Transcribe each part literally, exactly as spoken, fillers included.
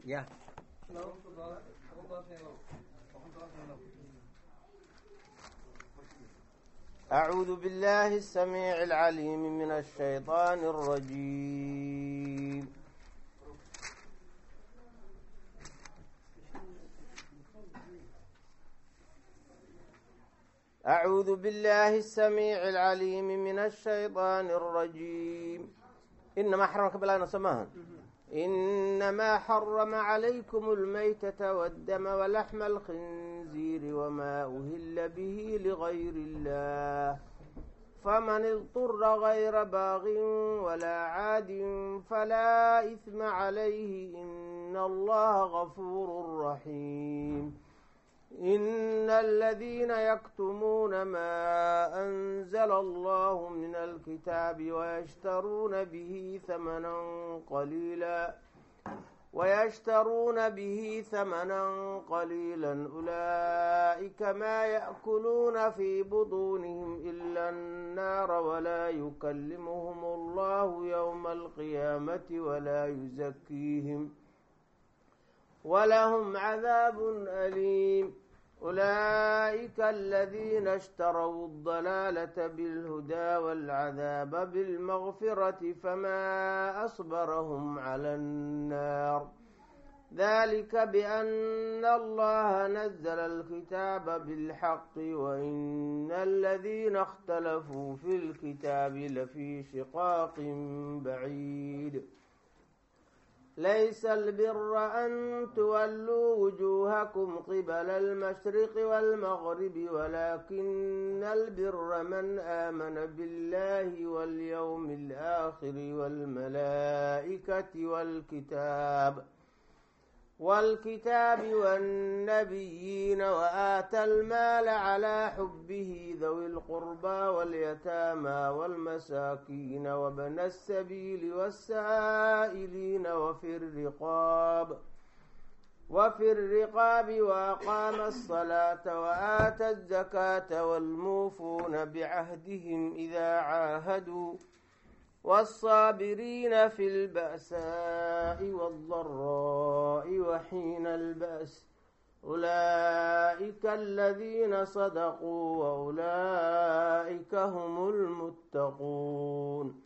يا أعوذ بالله السميع العليم من الشيطان الرجيم. أعوذ بالله السميع العليم من الشيطان الرجيم. إنما حرمك بالله نسماها إنما حرم عليكم الميتة والدم ولحم الخنزير وما أهل به لغير الله فمن اضطر غير باغ ولا عاد فلا إثم عليه إن الله غفور رحيم. إن الذين يكتمون ما أنزل الله من الكتاب ويشترون به ثمنا قليلا ويشترون به ثمنا قليلا أولئك ما يأكلون في بطونهم إلا النار ولا يكلمهم الله يوم القيامة ولا يزكيهم ولهم عذاب أليم. أولئك الذين اشتروا الضلالة بالهدى والعذاب بالمغفرة فما أصبرهم على النار ذلك بأن الله نزل الكتاب بالحق وإن الذين اختلفوا في الكتاب لفي شقاق بعيد. ليس البر أن تولوا وجوهكم قبل المشرق والمغرب ولكن البر من آمن بالله واليوم الآخر والملائكة والكتاب والكتاب والنبيين وآتى المال على حبه ذوي القربى واليتامى والمساكين وابن السبيل والسائلين وفي الرقاب وفي الرقاب وأقام الصلاة وآتى الزكاة والموفون بعهدهم إذا عاهدوا والصابرين في البأساء والضراء وحين البأس أولئك الذين صدقوا وأولئك هم المتقون.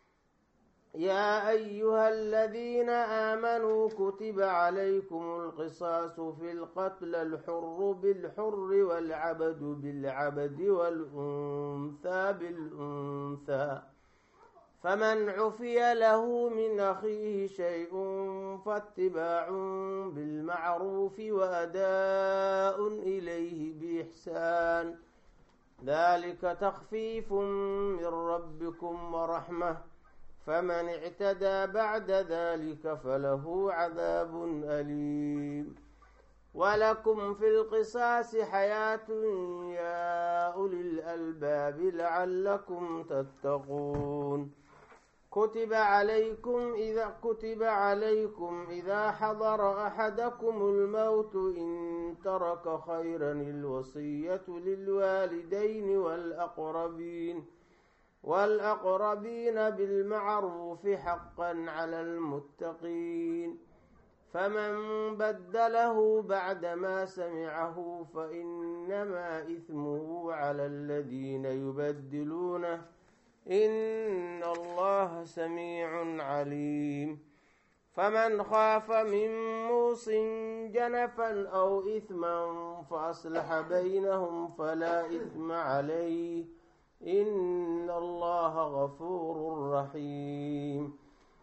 يا أيها الذين آمنوا كتب عليكم القصاص في القتل الحر بالحر والعبد بالعبد والأنثى بالأنثى فمن عفي له من أخيه شيء فاتباع بالمعروف وأداء إليه بإحسان ذلك تخفيف من ربكم ورحمة فمن اعتدى بعد ذلك فله عذاب أليم. ولكم في القصاص حياة يا أولي الألباب لعلكم تتقون. كتب عليكم إذا كتب عليكم إذا حضر أحدكم الموت إن ترك خيرا الوصية للوالدين والأقربين والأقربين بالمعروف حقا على المتقين فمن بدله بعدما سمعه فإنما إثمه على الذين يبدلونه إن الله سميع عليم. فمن خاف من موص جنفا أو إثما فأصلح بينهم فلا إثم عليه إن الله غفور رحيم.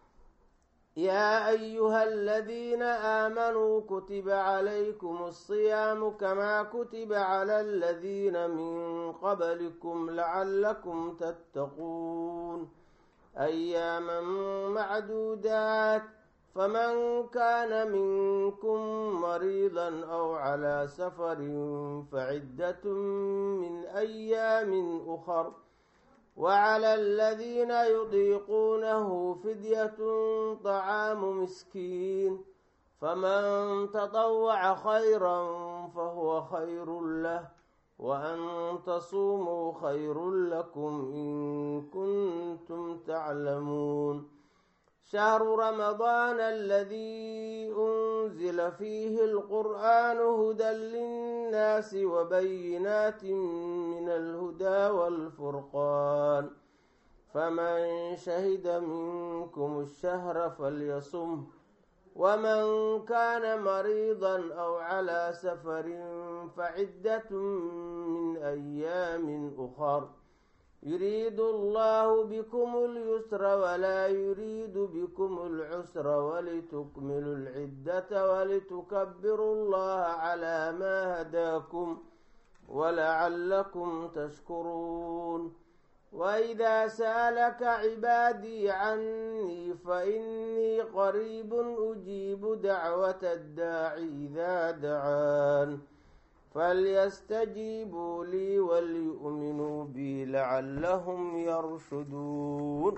يا أيها الذين آمنوا كتب عليكم الصيام كما كتب على الذين من قبلكم لعلكم تتقون أياما معدودات فمن كان منكم مريضا أو على سفر فعدة من أيام أخر وعلى الذين يطيقونه فدية طعام مسكين فمن تطوع خيرا فهو خير له وأن تصوموا خير لكم إن كنتم تعلمون. شهر رمضان الذي أنزل أنزل فيه القرآن هدى للناس وبينات من الهدى والفرقان فمن شهد منكم الشهر فليصم ومن كان مريضا أو على سفر فعدة من أيام أخر يريد الله بكم اليسر ولا يريد بكم العسر ولتكملوا العدة ولتكبروا الله على ما هداكم ولعلكم تشكرون وإذا سألك عبادي عني فإني قريب أجيب دعوة الداع إذا دعان فليستجيبوا لي وليؤمنوا بي لعلهم يرشدون.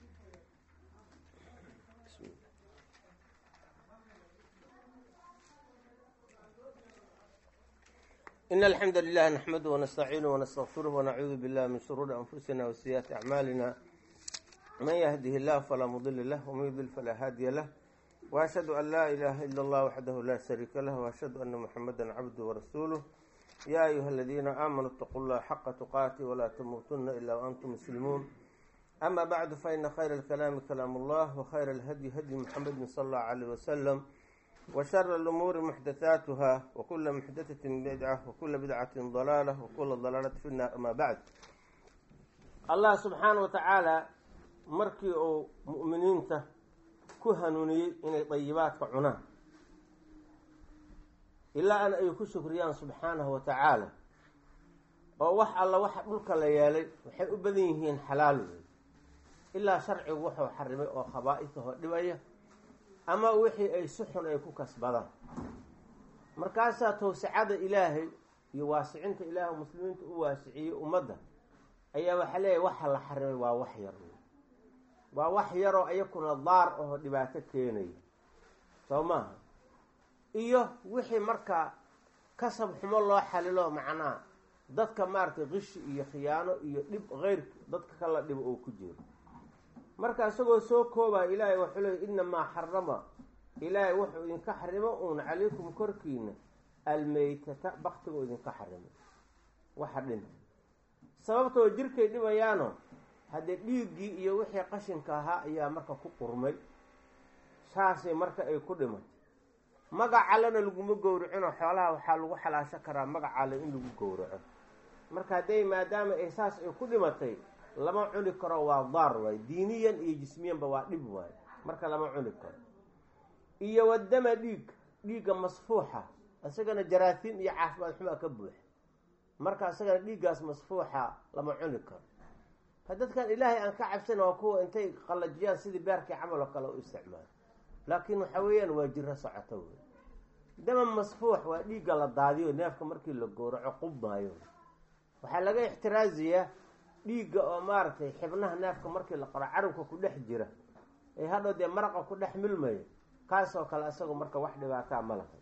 إن الحمد لله نحمده ونستعينه ونستغفره ونعوذ بالله من شرور أنفسنا وسيئات أعمالنا من يهده الله فلا مضل له ومن يضلل فلا هادي له وأشهد أن لا إله إلا الله وحده لا شريك له وأشهد أن محمدا عبده ورسوله يا أيها الذين آمنوا اتقوا الله حق تقاته ولا تموتن إلا وأنتم مسلمون أما بعد فإن خير الكلام كلام الله وخير الهدي هدي محمد صلى الله عليه وسلم وشر الأمور محدثاتها وكل محدثة بدعة وكل بدعة ضلالة وكل ضلالة في النار. أما بعد الله سبحانه وتعالى markii uu mu'miniinta ku hanuuniyey inay dayibaadka cunaan ilaa an ay ku shukriyaan subxaanahu wa tacaala oo wax alla waxa dhulka la yeelay waxay u badan yihiin xalaal wey ilaa sharcigu wuxuu xarimay oo khabaa'ithoo dhibaya ama wixii ay si xun ay ku kasbadaan markaasaa towsicada ilaahay iyo waasicinta ilaahay muslimiinta u waasiciyey ummadda ayaa waxaa leeyahay waxa la xarimay waa wax yar waa wax yaroo ayakuna daar oo dhibaato keenaya soo maaha iyo wixii markaa kasab xumo loo xalilo macnaha dadka maaragtay qishi iyo khiyaano iyo dhib keyrka dadka kala dhibo oo ku jiro marka isagoo soo koobaa ilaahay wuxuu leeyay inamaa xarama ilaahay wuxuu idinka xarimo uun calaykum korkiina almaytata baktiga idinka xarimo waxa dhinta sababtoo jirkay dhibayaano haddee dhiiggii iyo wixii qashinka ahaa ayaa marka ku qurmay saasay marka ay ku dhimatay magacalena laguma gowracino xoolaha waxaa lagu xalaasho karaa magacale in lagu gowraco marka hadday maadaama ay saas ay ku dhimatay lama cuni karo waa daar waay diiniyan iyo jismiyanba waa dhib waay marka lama cuni karo iyo wadama dhiig dhiigga masfuuxa isagana jaraatiin iyo caafimaad xumaa ka buuxa marka isagana dhiiggaas masfuuxa lama cuni karo dadkan ilaahay aan ka cabsan waa kuwa intay qalajiyaan sidii beerkii camal oo kale u isticmaalo laakiin waxa weeyaan waa jiro socoto wey dama masfuux waa dhiigga la daadiyo neefka markii la gowraco qubmaayo waxaa laga ixtiraaziyaa dhiigga oo maaragtay xibnaha neefka markii la qaro carabka ku dhex jira ee hadhow dee maraqa ku dhex milmayo kaasoo kale isaga marka wax dhibaataa ma laha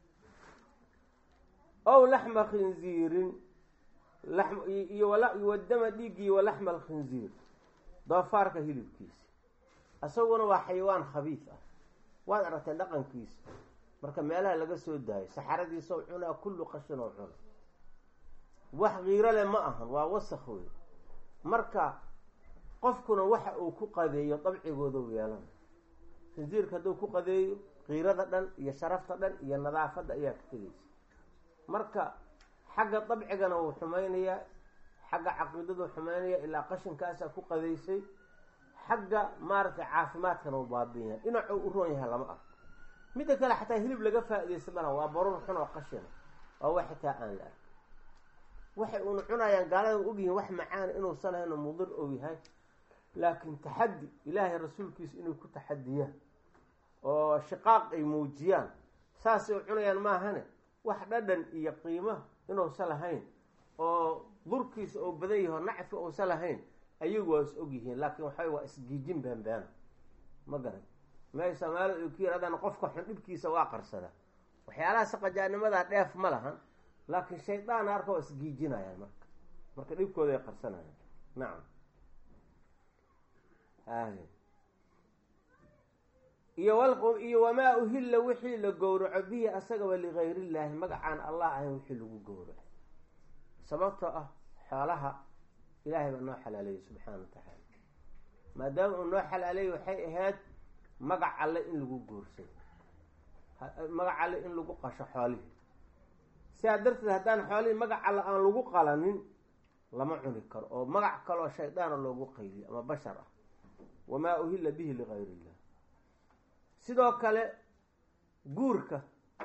ow laxma khinziirin iyo wadama dhiiggii walaxma alkhinziir doofaarka hilibkiisa isaguna waa xayawaan khabiis ah waad aragtay dhaqankiisa marka meelaha laga soo daayo saxaradiisa oo cunaa kullu qashin oo cuna wax qiiro leh ma ahan waa wasakh wey marka qofkuna waxa uu ku qadeeyo dabcigooda u yeelana khinziirka hadduu ku qadeeyo qiirada dhan iyo sharafta dhan iyo nadaafadda ayaa ka tegeysa marka xagga dabcigana wuu xumaynayaa xagga caqiidadu xumaynaya ilaa qashinkaasaa ku qadeysay xagga maaragtay caafimaadkana uu baabiinaya dhinacuu u roon yahay lama arko midda kale xataa hilib laga faa-idaysa mana waa baruur xun oo qashina waa wax xitaa aan la arko waxay uuna cunayaan gaalada ogyihiin wax macaana inuusan ahayn oo mudir ou yahay laakiin taxaddi ilaahay rasuulkiisa inay ku taxadiyaan oo shiqaaq ay muujiyaan saasay u cunayaan maahane wax dhadhan iyo qiimo inuusan lahayn oo durkiisa oo badan yaho nacfi uusan lahayn ayagu waa is og yihiin laakiin waxay waa isgiijin baanbaana ma garan meesha soomaalida ay ku yirahdaan qofka xun dhibkiisa waa qarsada waxyaalaha saqajaanimadaa dheef ma lahan laakiin shaydaan arka waa isgiijinayaan marka marka dhibkooda ay qarsanayaan nacam iyo wal iyo wamaa uhilla wixii la gowraco bihi asagaba ligayriillaahi magacaan allah ahayn wixii lagu gowraco. sababtoo ah xoolaha ilaahay baa noo xalaaleeyey subxaana wa tacaala, maadaama uu noo xalaaleeyey waxay ahayd magac alle in lagu guursado, magac alle in lagu qasho xoolihii. sidaa darteed haddaan xoolihii magac alle aan lagu qalanin lama cuni karo, oo magac kaloo shaydaana loogu qayliyo ama bashar ah. wamaa uhilla bihi ligayri illah. sidoo kale guurka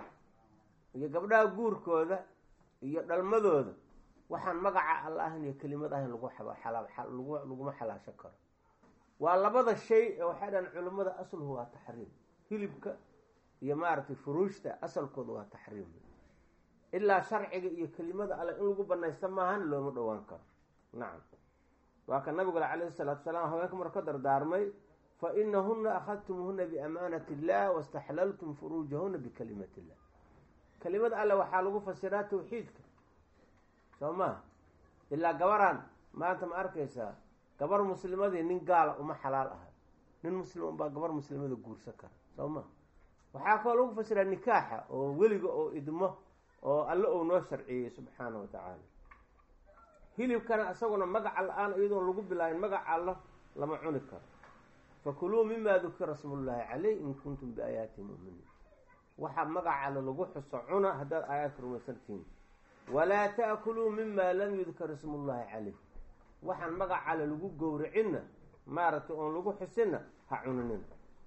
iyo gabdhaha guurkooda iyo dhalmadooda waxaan magaca alla ahayn iyo kelimad ahayn lagu lagu laguma xalaasho karo. waa labada shay ee waxay dhahan culimmada asluhu waa taxriim. hilibka iyo maaragtay furuushta asalkooda waa taxriim, ilaa sharciga iyo kelimada alle in lagu banaysta maahan looma dhowaan karo. nacam, waa ka nabigu calayhi salaatu wasalaam haweenka marka ka dardaarmay fa inahuna akhadtumuhuna biamaanati illah wastaxlaltum furuujahuna bikalimati illah. kelimada alle waxaa lagu fasiraa tawxiidka, soo maha. ilaa gabaraan maanta ma arkaysaa gabar muslimadii nin gaala uma xalaal aha, nin muslim unbaa gabar muslimada guursan kara, soo maha. waxaa kaloo lagu fasiraa nikaaxa oo weliga oo idmo oo alle uu noo sharciyey subxaana wa tacaala. hilibkana isaguna magaca la-aan iyadoon lagu bilaabin magaca alla lama cuni karo. fakuluu mima dukira smullaahi caleyh in kuntum biaayaati mu'miniin. waxaa magaca alle lagu xuso cuna haddaad aayaadka rumaysantihiin. walaa ta'kuluu mima lam yudkar ismullaahi caleyh. waxaan magaca alle lagu gowracinna maaragtay oon lagu xusinna ha cuninin.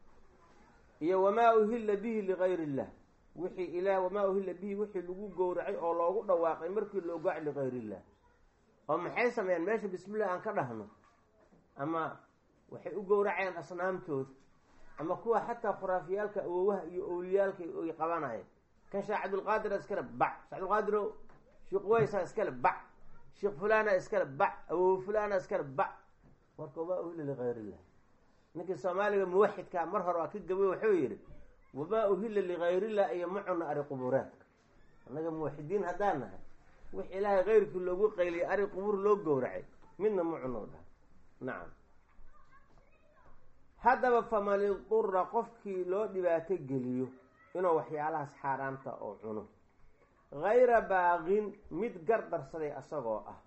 iyo wamaa uhilla bihi ligayri illah. wixii ilaah wamaa uhilla bihi wixii lagu gowracay oo loogu dhawaaqay markii loo gac ligayri illah. oo maxay sameeyaan meesha bismillah aan ka dhahno, ama waxay u gowracayaan asnaamtooda, ama kuwa xataa khuraafiyaalka awowaha iyo owliyaalka ay qabanayeen. kan sheekh cabdulqaadir iskale bac, sheekh cabdulqaadiro sheekh waysa iskale bac, sheekh fulana iskale bac, awow fulana iskale bac. marka wamaa uhilla ligayri illah. ninkii soomaaliga muwaxidkaa mar hore waa ka gabay wuxuu yidhi wamaa uhilla ligayrillah iyo ma cunno ari qubuuraadka. annaga muwaxidiin haddaan nahay wix ilaahay keyrkii loogu qayliyay ari qubuur loo gowracay midna ma cunno dhaha. nacam, haddaba faman idura qofkii loo dhibaato geliyo inuu waxyaalahaas xaaraamta oo cuno gayra baaqin mid gardarsaday asagoo ah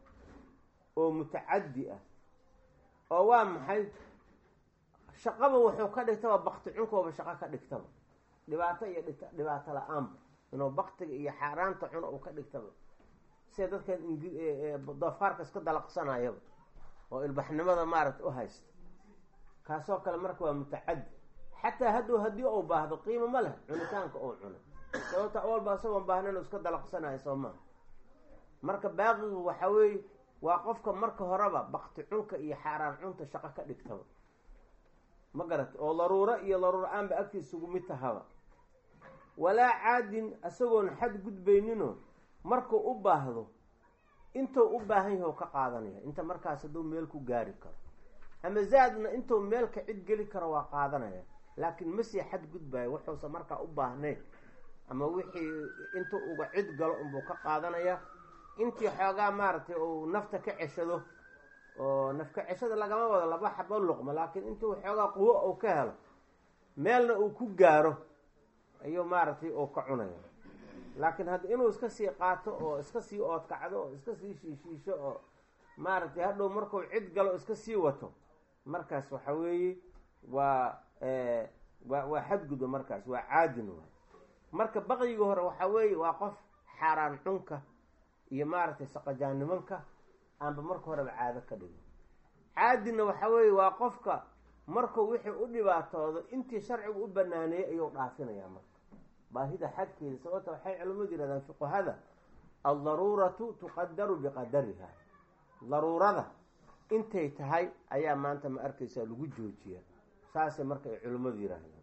oo mutacaddi ah, oo waa maxay shaqaba wuxuu ka dhigtaba bakti cunkooba shaqo ka dhigtaba, dhibaato iyo dhibaato la-aanba inuu baktiga iyo xaaraanta cuno uu ka dhigtaba, sida dadkan doofaarka iska dalaqsanayaba oo ilbaxnimada maaragta u haysta. kaasoo kale marka waa mutacaddi. xataa hadduu haddii uu baahdo qiimo ma leh cunitaanka uu cuno, sababta awalba isagoon baahna inuu iska dalaqsanayo soo maha. marka baaqigu waxa weeye waa qofka marka horeba bakti cunka iyo xaaraan cunta shaqo ka dhigtaba, ma garata, oo daruuro iyo daruuro aanba agtiisugu mid tahaba. walaa caadin isagoon xad gudbayninoo markuu u baahdo intuu u baahan yahay ka qaadanaya, inta markaas hadduu meel ku gaari karo, ama zaadna intuu meelka cid geli karo waa qaadanaya, laakiin masii xad gudbayo wuxuusa markaa u baahnayn, ama wixii intuu uga cid galo unbuu ka qaadanaya. intii xoogaa maaragtay uu nafta ka ceshado, oo nafka ceshada lagama wado laba xabo luqma, laakiin intuu xoogaa quwo uu ka helo meelna uu ku gaaro ayuu maaragtay uu ka cunaya. laakiin hadda inuu iska sii qaato oo iska sii oodkacdo oo iska sii shiishiisho oo maaragtay hadhow markuu cid galo iska sii wato, markaas waxa weeye waa waa waa xadgudba, markaas waa caadin waay. marka baqyiga hore waxa weeye waa qof xaaraan cunka iyo maaragtay saqajaanimanka aanba marka horeba caado ka dhigin. caadinna waxa weeye waa qofka markuu wixii u dhibaatoodo intii sharcigu u banaaneeyey ayuu dhaafinayaa marka baahida xadkeeda. sababta waxay culimmadu yidhahdaan fuqahada aldaruuratu tuqadaru biqadariha. daruurada intay tahay ayaa maanta ma arkaysaa lagu joojiya, saasay marka ay culimmadu yidhaahdaan.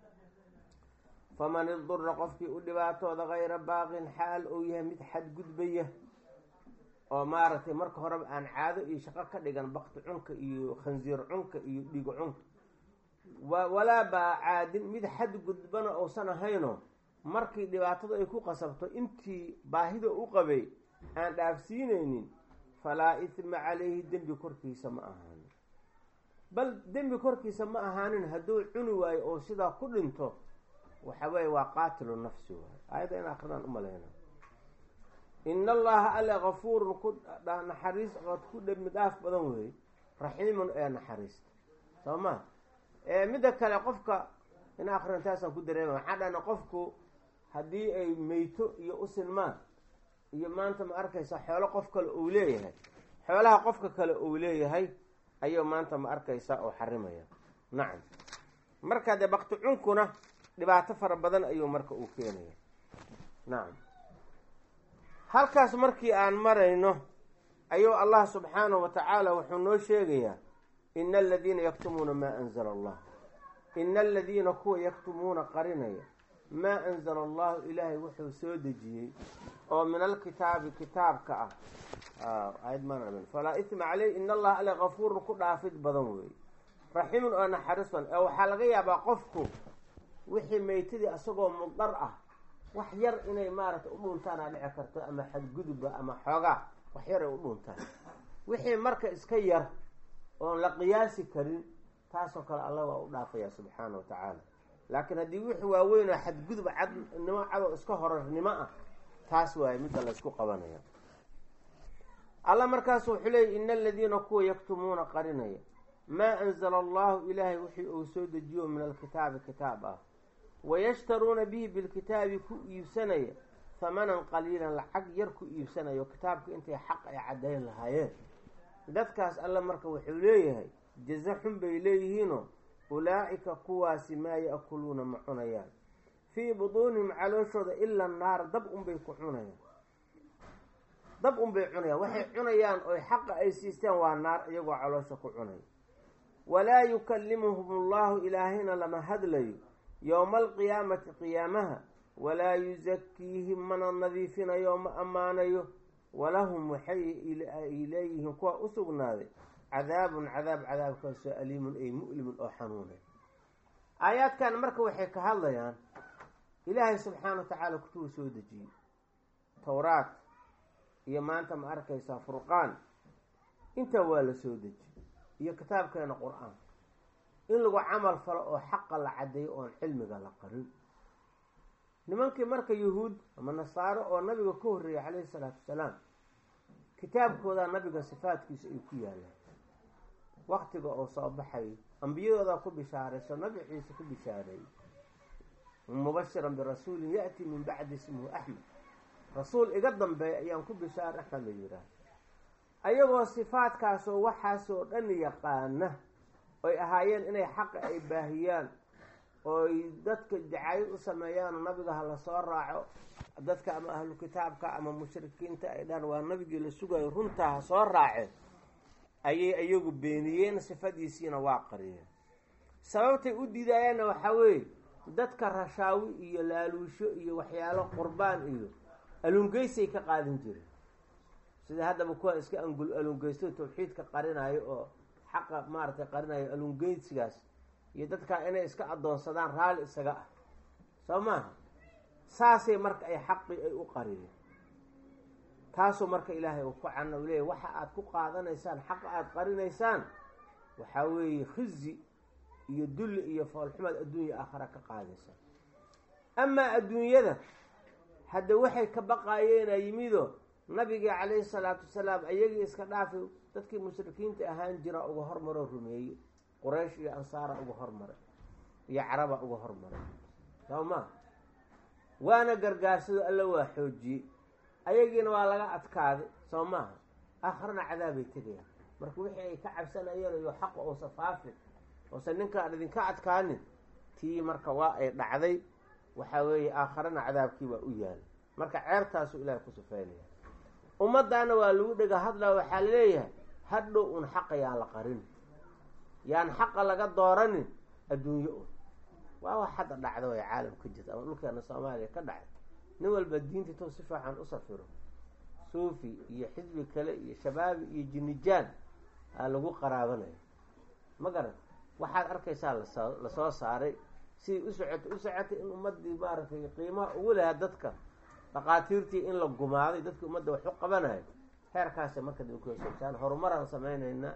faman idura qofkii u dhibaatooda gayra baaqin xaal uu yahay mid xadgudbaya oo maaragtay marka horeba aan caado iyo shaqo ka dhigan bakti cunka iyo khansiir cunka iyo dhigo cunka, walaa baa caadin mid xadgudbana uusan ahayno markii dhibaatada ay ku qasabto intii baahida u qabay aan dhaafsiinaynin falaa isma calayhi dembi korkiisa ma ahaan. bal dembi korkiisa ma ahaanin hadduu cuni waayo oo sidaa ku dhinto waxa weeye waa qaatilu nafsi waayo. aayadda in akrinaan umalayna in allaha alle gafuurun ku naxariis ood ku dembi dhaaf badan weeye, raxiimun ee naxariista soo ma midda kale qofka in akrin taasaan ku dareema waxaa dhana qofku haddii ay meyto iyo usilmaan iyo maanta ma arkaysa xoolo qof kale uu leeyahay, xoolaha qofka kale uu leeyahay ayuu maanta ma arkaysa oo xarimaya. nacam, marka dee bakti cunkuna dhibaato fara badan ayuu marka uu keenaya. nacam, halkaas markii aan marayno ayuu allah subxaanahu wa tacaala wuxuu noo sheegayaa ina aladiina yaktumuuna maa anzala allah, ina aladiina kuwa yaktumuuna qarinaya maa anzala allahu ilaahay wuxuu soo dejiyey oo min alkitaabi kitaabka ah ayad maan falaa isma caleyh in allaha ale gafuurun ku dhaafid badan weeye, raxiimun oo naxariis badan. ee waxaa laga yaabaa qofku wixii meytadii asagoo mudar ah wax yar inay maaragtay u dhuuntaana dhici karto, ama xadgudubba ama xoogaa wax yar ay u dhuuntaan. wixii marka iska yar oon la qiyaasi karin taasoo kale allah waa u dhaafaya subxaana wa tacaala. laakiin haddii wixii waaweyn oo xadgudub cadnimo cadoo iska horarnimo ah taas waaye midda la ysku qabanaya. alla markaasu wuxuu leeyay ina aladiina kuwa yaktumuuna qarinaya maa anzala allahu ilaahay wixii uu soo dejiyo min alkitaabi kitaab ah, wayashtaruuna bihi bilkitaabi ku iibsanaya hamanan qaliilan lacag yar ku iibsanayo kitaabka intay xaq ay caddayn lahaayeen. dadkaas alla marka wuxuu leeyahay jaza xun bay leeyihiinoo ulaa'ika kuwaasi maa ya'kuluuna ma cunayaan fii buduunihim calooshooda ila naar, dab unbay ku cunayaan, dab unbay cunayaan. waxay cunayaan oy xaqa ay siisteen waa naar iyagoo caloosha ku cunaya. walaa yukallimuhum allahu ilaahayna lama hadlayo yowma alqiyaamati qiyaamaha, walaa yusakiihim mana nadiifinayo ma ammaanayo, walahum waxay ay leeyihiin kuwa u sugnaaday cadaabun cadaab cadaabkaasoo aliimun ay mu'limun oo xanuunay. aayaadkan marka waxay ka hadlayaan ilaahay subxaana wa tacaala kutubuu soo dejiyey, towraat iyo maanta ma arkaysaa furqaan, intaa waa la soo dejiyey, iyo kitaabkeena qur-aan in lagu camal falo oo xaqa la caddeeyo oon cilmiga la qarin. nimankii marka yahuud ama nasaaro oo nabiga ka horreeyay calayhi salaatu wasalaam kitaabkoodaa nabiga sifaadkiisa ay ku yaalaan. waktiga oo soo baxay ambiyadoodaa ku bishaarayso, nabi ciise ku bishaareeyey mubashiran birasuulin ya'ti min bacdi ismuhu axmed, rasuul iga dambeeya ayaan ku bishaar axmed la yidhaah. ayagoo sifaadkaasoo waxaasoo dhan yaqaana oy ahaayeen inay xaqa ay baahiyaan ooy dadka jacaayid u sameeyaan nabiga ha la soo raaco, dadka ama ahlu kitaabka ama mushrikiinta ay dhahan waa nabigii la sugayo runtaa ha soo raaceen, ayay iyagu beeniyeen, sifadiisiina waa qariyeen. sababtay u diidayaanna waxaa weeye dadka rashaawi iyo laaluusho iyo waxyaalo qurbaan iyo alungeysay ka qaadan jireen, sida haddaba kuwa iska angul alungeysto tawxiidka qarinayo oo xaqa maaragtay qarinayo alungeysigaas iyo dadkaa inay iska addoonsadaan raalli isaga ah soo maaha. saasay marka ay xaqii ay u qariyeen. taasoo marka ilaahay uu ku cana u leeyahy waxa aad ku qaadanaysaan xaqa aada qarinaysaan waxaa weeye khizi iyo dulli iyo foolxumaad adduunya aakhara ka qaadaysaan. amaa adduunyada hadda waxay ka baqayeena yimido nabigii calayhi salaatu wasalaam ayagii iska dhaafay dadkii mushrikiinta ahaan jira uga hormaroo rumeeyey, quraysh iyo ansaara uga hormaray iyo caraba uga hormaray soo maa, waana gargaarsado alla waa xoojiyey, ayagiina waa laga adkaaday soo maaha. aakharana cadaabay tegayaan. marka wixii ay ka cabsanayeen iyo xaqa oosa faafin oosa ninkaan idinka adkaanin, tii marka waa ay dhacday. waxaa weeye aakharana cadaabkii waa u yaalay. marka ceebtaasu ilaahay ku sufeynaya. ummaddaana waa lagu dhega hadlaa, waxaa laleeyahay hadhow un xaqa yaan la qarin, yaan xaqa laga dooranin adduunyo un. waa wax hadda dhacda way caalamka jirta ama dhulkeena soomaaliya ka dhacay. nin walba diinta tou si fiican u safiro, suufi iyo xisbi kale iyo shabaabi iyo jinijaan aa lagu qaraabanaya ma garan. waxaad arkaysaa lasoo lasoo saaray sidii u socotay u socotay in ummadii maaragtay qiimaha ugu lahaa dadka dhaqaatiirtii in la gumaaday, dadkii ummadda wax u qabanayo. heerkaasa marka dib kusoosaan horumaraan samaynaynaa,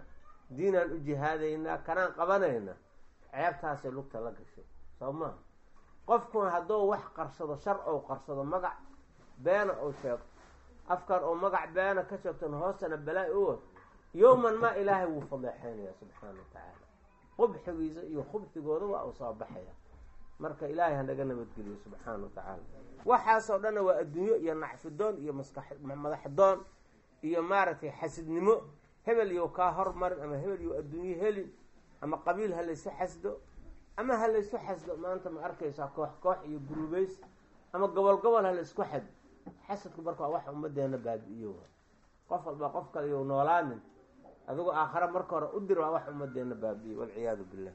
diinaan u jihaadaynaa kanaan qabanayna ceebtaasay lugta la gashay soo maha qofkuna hadduu wax qarsado shar ou qarsado magac beena ou sheego afkan oo magac beena ka sheegton hoostana balaa u wad yowman ma ilaahay wuu fadeexeynaya subxaana wa tacaala qubxigiisa iyo khubxigooda waa uu soo baxaya marka ilaahay hanaga nabadgeliyo subxaana wa tacaala waxaasoo dhanna waa adduunyo iyo nacfidoon iyo maskax madaxdoon iyo maaragtay xasidnimo hebel yow kaa hormarin ama hebel yow adduunyo helin ama qabiil ha laysu xasdo ama ha laysu xasdo maanta ma arkaysaa koox koox iyo guruubeys ama gobol gobol ha laysku xad xasadku marka waa wax ummadeena baabi-iyo qof walba qof kale yow noolaanin adigoo aakhare marka hore u dir waa wax ummadeena baabi-iyo walciyaadu billah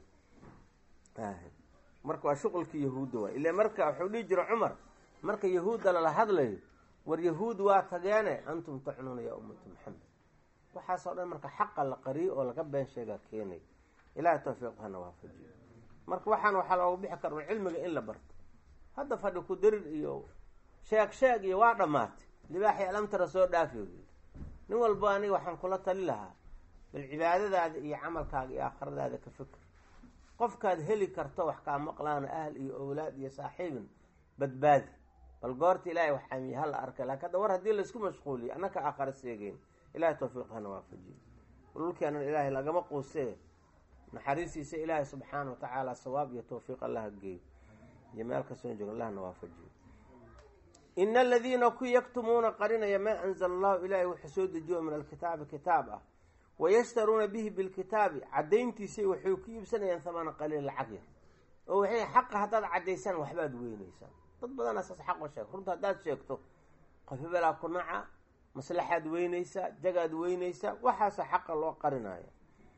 marka waa shuqulkii yahuudda waay ila marka wuxuu dhihi jira cumar marka yahuudda lala hadlayo war yahuud waa tageene antum tacnuuna yaa ummata maxamed waxaasoo dhan marka xaqa la qariyo oo laga been sheegaa keenay ilahay tawfiiq hana waafajiyo marka waxaan waxaa looga bixi kara cilmiga in la barto hadda fadhi ku darir iyo sheeg sheeg iyo waa dhammaatay libaaxi alamtara soo dhaafi nin walba aniga waxaan kula tali lahaa bal cibaadadaada iyo camalkaaga iyo aakhiradaada ka fikir qofkaad heli karto wax kaa maqlaana ahl iyo owlaad iyo saaxiibin badbaadi bal goorta ilaahay waxaamiye hala arkay laakin hadda war haddii laisku mashquuliyo annaka aakhare seegeyn ilahay tawfiiq hana waafajiyo dhulkeenan ilaahay lagama quusee naxariistiisa ilaahay subxaana wa tacaala sawaab iyo tawfiiq allaha geeyo iyo meel kastoo joogo allahna waafajiyo ina aladiina ku yaktumuuna qarinaya maa anzala allahu ilaahay wuxuu soo dejiyo min alkitaabi kitaab ah wayashtaruuna bihi bilkitaabi caddayntiisay waxay ku iibsanayaan hamana qaliil lacag yar oo waxay xaqa haddaad caddaysaan waxbaad weynaysaan dad badan asaas xaq oo sheeg runta haddaad sheegto qof hebelaa ku naca maslaxaad weynaysaa jagaad weynaysaa waxaasa xaqa loo qarinaya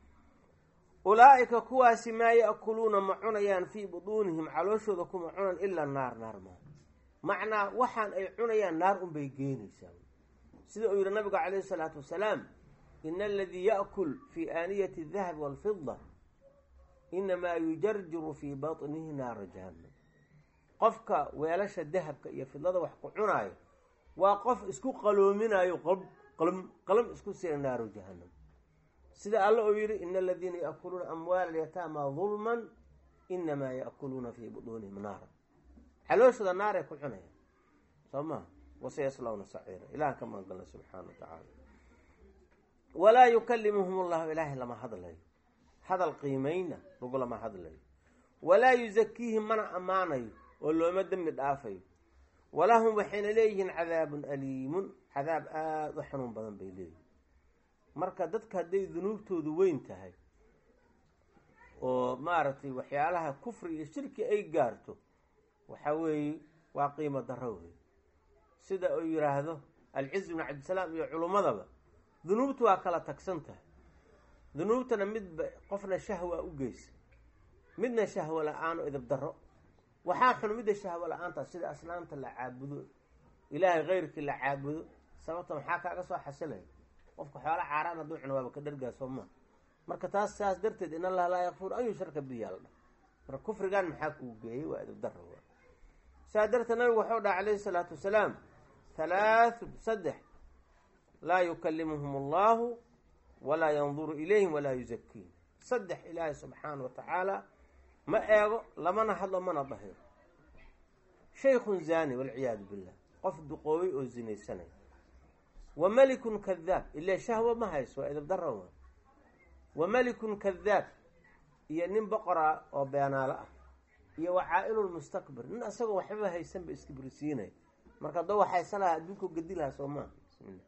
ulaa'ika kuwaasi maa ya'kuluuna ma cunayaan fii buduunihim calooshooda kuma cunan ilaa naar naar maa macnaa waxaan ay cunayaan naar unbay geenaysaa sida uu yihi nabigu calayhi salaatu wasalaam ina aladii ya'kul fii aaniyati adahabi waalfida inamaa yujarjiru fii batnihi naara jahannam qofka weelasha dahabka iyo fidlada wax ku cunaayo waa qof isku qaloominayo qalam qalam isku sira naaru jahannam sida alla uu yihi ina aladiina ya'kuluuna amwaala alyataama dulman inamaa ya'kuluuna fii buduunihim naara calooshooda naaray ku cunayaan soo maha wasayaslawna saciira ilaah ka magangalna subxaana wa tacaala walaa yukalimuhum allahu ilaahay lama hadlayo hadal qiimayna lagulama hadlayo walaa yuzakiihim mana ammaanayo oo looma dembi dhaafayo walahum waxayna leeyihiin cadaabun aliimun cadaab aada u xanuun badan bay leeyihin marka dadka hadday dunuubtoodu weyn tahay oo maaragtay waxyaalaha kufri iyo shirki ay gaarto waxa weeye waa qiimo darro wey sida uu yidhaahdo alciz bn cabdisalaam iyo culummadaba dunuubtu waa kala tagsan tahay dunuubtana midba qofna shahwa u geysa midna shahwo la-aan oo idab darro waxaa xun midda shahwo la-aantaas sida asnaamta la caabudo ilaahay keyrkii la caabudo sababta maxaa kaaga soo xasilaya qofka xoola caaraan hadduu cuno waaba ka dhargaa soo maa marka taas saas darteed in allaha laa yakfuru an yushraka bihi ala dha marka kufrigan maxaa kuu geeyey waa idab darro waa saa darteed nabigu waxau dhaha calayhi salaatu wasalaam halaathu saddex laa yukalimuhum allahu walaa yanduru ilayhim walaa yuzakiihim saddex ilaahay subxaana wa tacaala ma eego lamana hadlo mana dahiro shaykun zani walciyaadu billah qof duqoobay oo zinaysanaya wa malikun kadaab ilaa shahwa ma hayso waa idab darro waa wa malikun kadaab iyo nin boqora oo beenaalo ah iyo wacaa-ilulmustakbir nin asagoo waxbaba haysanba iskibrisiinaya marka haddoo wax haysan lahaa adduunkao gedi lahaa soo maaha bismillah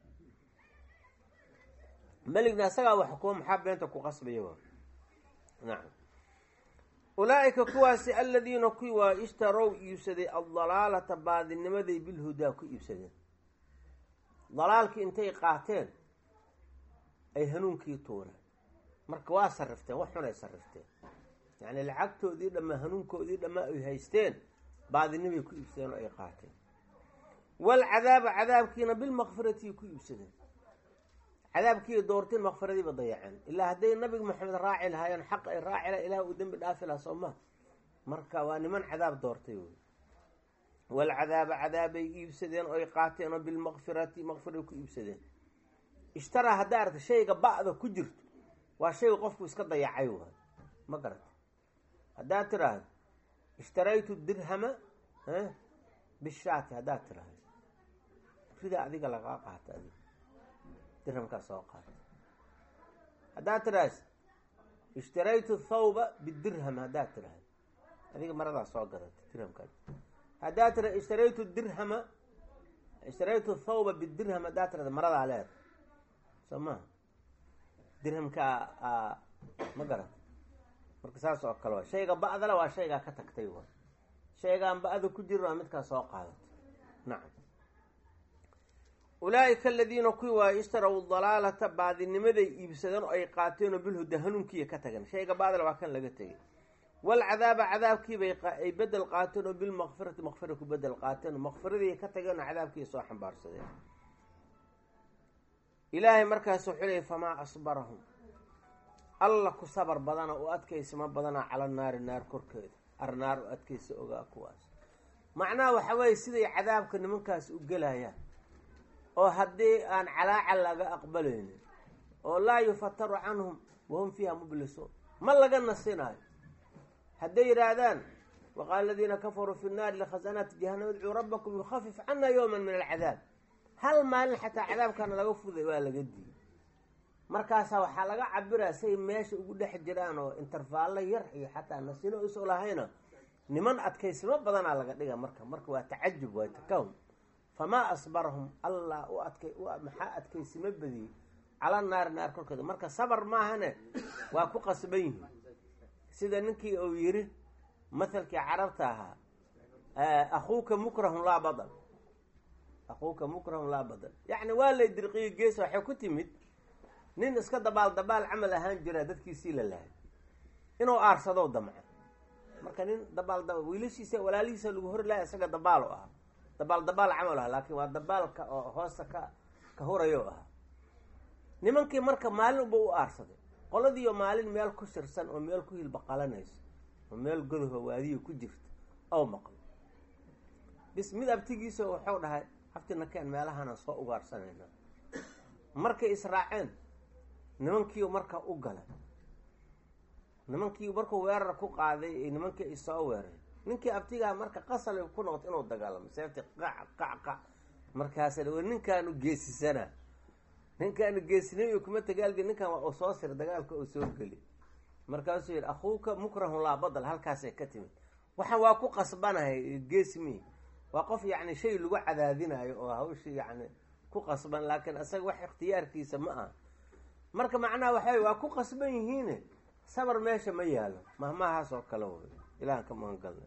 meligna asagaa wax kuwa maxaa beenta ku qasbaya waa nacam ulaa-ika kuwaasi aladiina kuwii waa ishtarow iibsaday addalaalata baadinimaday bilhudaa ku iibsadeen dalaalkii intay qaateen ay hanuunkii tuureen marka waa sarrifteen wax xun ay sarrifteen yacni lacagtoodii dhammaa hanuunkoodii dhammaa ay haysteen baadinimay ku iibsadeen oo ay qaateen waalcadaaba cadaabkiina bilmakfirati ku iibsadeen cadaabkiiy doorteen makfiradiiba dayaceen ilaa hadday nabiga maxamed raaci lahaayeen xaq ay raaci laha ilaah uu dembi dhaafi laha soo maha marka waa niman cadaab doortay wey waalcadaaba cadaabay iibsadeen oo ay qaateen oo bilmakfirati makfiray ku iibsadeen ishtaraa haddaa aragta shayga ba'da ku jirto waa shay qofku iska dayacay waay ma garata haddaad tiraahdo ishtaraytu dirhama bishaati haddaad tiraahdo rida adiga lagaa qaato adiga dirhamkaa soo qaata haddaad tiraahdo ishtaraytu thawba bidirham haddaad tiraahdo adiga maradaa soo gadata dirhamkaa haddaad tiraahdo ishtaraytu dirhama ishtaraytu thawba bidirham haddaad tirahdo maradaa leeda soo maha dirhamkaa ma garata marka saas oo kale waa shayga ba'dala waa shaygaa ka tagtay waa shaygaan ba'da ku jiro waa midkaa soo qaadato nacam ulaa'ika aladiina kuwii waayo ishtaraw dalaalata baadinimaday iibsadeen oo ay qaateen oo bilhuda hanuunkiiya ka tagan shayga ba'dala waa kan laga tegay walcadaaba cadaabkiibay ay bedel qaateen oo bilmaqfirati maqfira ku bedel qaateen oo maqfiradii ka tageen oo cadaabkiiya soo xambaarsadeen ilaahay markaas wuxuu leeyay famaa asbarahum alla ku sabar badana u adkaysama badana cala naari naar korkeeda arnaar u adkaysa ogaa kuwaas macnaha waxa weeye siday cadaabka nimankaas u gelayaan oo haddii aan calaacal laga aqbalaynin oo laa yufataru canhum wahum fiiha mublisuun ma laga nasinaayo hadday yidhaahdaan waqaala aladiina kafaruu fi nnaari likhazanati jahannam idcuu rabbakum yukhafif cana yowman min alcadaab hal maalin xataa cadaabkana laga fuday waa laga diiyey markaasaa waxaa laga cabiraa say meesha ugu dhex jiraan oo intervaallo yar iyo xataa nasino isu lahayna niman adkaysimo badanaa laga dhiga marka marka waa tacajub waa takahum famaa asbarahum allah u adkay maxaa adkaysimo badiyey cala naari naar korkeeda marka sabar maahane waa ku qasban yihiin sida ninkii uu yiri mathalkii carabta ahaa akhuuka mukrahun laa badal akhuuka mukrahun laa badal yacni waa lay dirqiyo gees waxay ku timid nin iska dabaal dabaal camal ahaan jira dadkiisii la lahay inuu aarsado damca marka nin dabaal dabaal wiilashiisa walaalihiisa lagu hor lahay isaga dabaal u ahaa dabaal dabaal camal ah laakiin waa dabaalka oo hoosta ka ka horayo ahaa nimankii marka maalin uba u aarsaday qoladiiyo maalin meel ku shirsan oo meel ku hilba qalanayso oo meel godoho waadiyo ku jirta oo maqlo bis mid abtigiisa wuxuu dhahay haftina keen meelahana soo ugaarsanayna markay israaceen nimankii marka u galay nimankii markuu weerar ku qaaday nimankii ay soo weeray ninkii abtigaa marka qasal ku noqoto inuu dagaalamo seefti qac qac qac markaas ninkaanu geesisana ninkaanu geesinayo kuma dagaalgeli ninkan waa uu soo sir dagaalka uu soo geli markaasuu yidhi akhuuka mukrahun laa badal halkaasay ka timid waxaan waa ku qasbanahay geesmi waa qof yacni shay lagu cadaadinayo oo hawshii yacni ku qasban laakiin isaga wax ikhtiyaarkiisa ma aha marka macnaha waxawey waa ku qasban yihiine sabar meesha ma yaalo mahmahaas oo kale way ilahan ka magan galna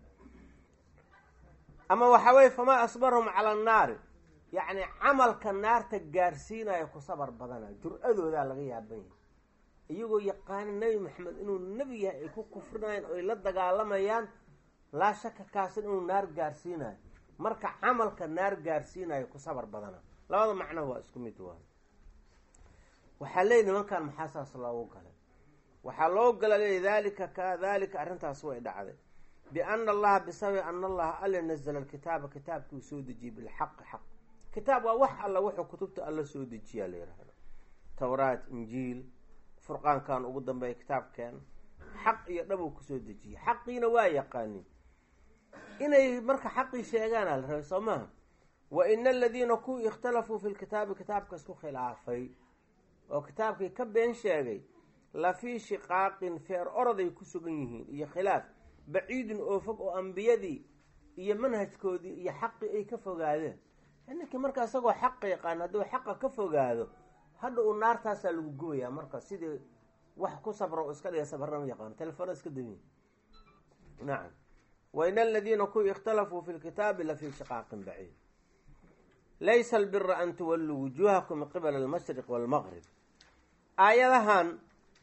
ama waxa weye famaa asbarhum cala annaari yacni camalka naarta gaarsiinaya ku sabar badana jur-adoodaa laga yaaban yahay iyagoo yaqaana nebi maxamed inuu nebi yahay ay ku kufrinayaan oo ay la dagaalamayaan laa shaka kaas inuu naar gaarsiinayo marka camalka naar gaarsiinayo ku sabar badana labada macno waa isku mid waa waxaa leeyi nimankan maxaa saas loogu galay waxaa loo gala leeya dalika ka dalika arrintaas way dhacday biana allaha bisababi ana allaha alla nazala alkitaaba kitaabkii uu soo dejiyey bilxaqi xaq kitaab waa wax alla wuxuu kutubta alla soo dejiyaa la yihahdo tawraat injiil furqaankan ugu dambeeya kitaabkeen xaq iyo dhabuu kusoo dejiyey xaqiina waa yaqaanin inay marka xaqii sheegaana la rabay soo maha wa ina aladiina kuwii ikhtalafuu fi lkitaabi kitaabka isku khilaafay oo kitaabkii ka been sheegay la fii shiqaaqin feer oroday ku sugan yihiin iyo khilaaf baciidin oo fog oo ambiyadii iyo manhajkoodii iyo xaqii ay ka fogaadeen ninkii marka isagoo xaqa yaqaan hadduu xaqa ka fogaado hadha uu naartaasaa lagu gubayaa marka sidii wax ku sabro iska dhiga sabarnama yaqaano telefoona iska damiye nacam wa ina aladiina kuwii ikhtalafuu fi lkitaabi la fii shiqaaqin baciid laysa albira an tuwalluu wujuuhakum qibala almashriq waalmaqrib aayadahan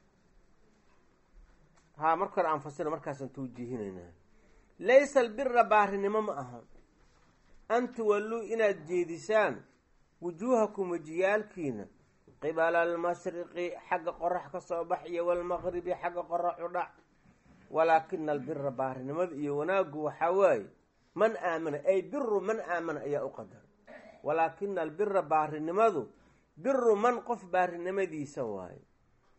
haa marka hore aan fasiro markaasaan tawjiihinaynaa laysa albira baarinimo ma aha an tuwalluu inaad jeedisaan wujuuhakum wejiyaalkiina qibala almashriqi xagga qorax ka soo bax iyo waalmaqribi xagga qorax u dhac walaakina albira baarinimada iyo wanaaggu waxaa waaye man aamana ay biru man aamana ayaa u qadar walaakina albira baarinimadu biru man qof baarinimadiisa waaye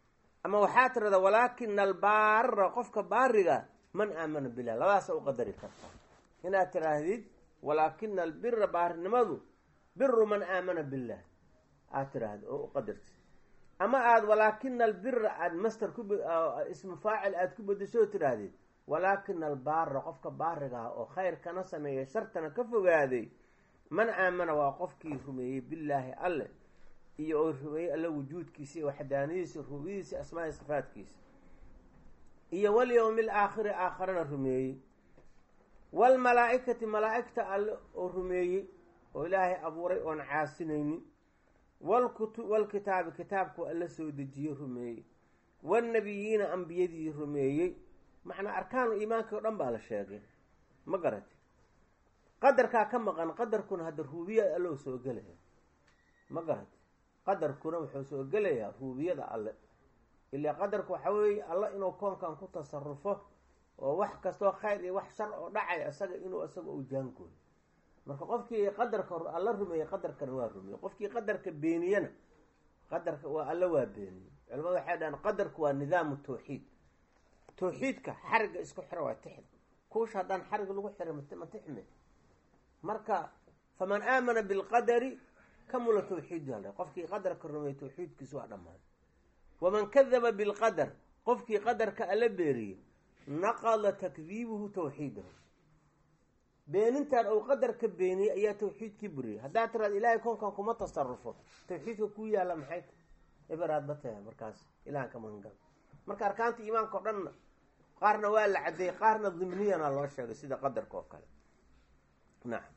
ama waxaa tirada walaakina albaara qofka baariga man aamana billah, labadaasa u qadari karta inaad tiraahdid walaakina albira baarinimadu biru man aamana billah aad tiraahdo oo u qadartid, ama aada walaakina albira aada master ku ismu faacil aada ku bedesho tiraahdid walaakina albaara qofka baariga ah oo khayrkana sameeyay shartana ka fogaaday man aamana waa qofkii rumeeyey billaahi alle iyo oo rumeeyey alle wujuudkiisa iyo waxdaaniyadiisa rububiyidiisa asmaai sifaadkiisa iyo walyawmi alaakhiri aakharana rumeeyey walmalaa-ikati malaa-igta alle oo rumeeyey oo ilaahay abuuray oon caasinaynin walkutu walkitaabi kitaabku alla soo dejiye rumeeyey waalnabiyiina ambiyadii rumeeyey macnaa arkaanu iimaankii o dhan baa la sheegay ma garati qadarkaa ka maqan qadarkuna hadda ruubiyada alle u soo gelaya ma garati qadarkuna wuxuu soo gelayaa ruubiyada alle ilaa qadarku waxaa weeye alla inuu koonkan ku tasarufo oo wax kastoo khayr iyo wax shar oo dhacay isaga inuu isaga u jaangooyo. marka qofkii qadarka alla rumeeyey qadarkana waa rumeeyey, qofkii qadarka beeniyana qadarka waa alla waa beeniyey. culamadu waxay dhahaan qadarku waa nidaamu tawxiid, tawxiidka xariga isku xira waa tixda kuusha haddaan xarig lagu xiray ma tixme. marka faman aamana bilqadari kamula tawxiidu ale, qofkii qadarka rumeeyey tawxiidkiisu waa dhammaan. waman kadaba bilqadar qofkii qadarka alla beeriyey naqada takdiibuhu tawxiidahu, beenintaan ou qadarka beeniyey ayaa tawxiidkii buriyey. haddaad tiraad ilaahay koonkan kuma tasarufo tawxiidka ku yaalla maxay ta ibaraad ba tahay markaas ilahan ka magangal. marka arkaanta iimaanka o dhanna qaarna waa la caddeeyey qaarna dimniyana loo sheegay sida qadarka oo kale. nacam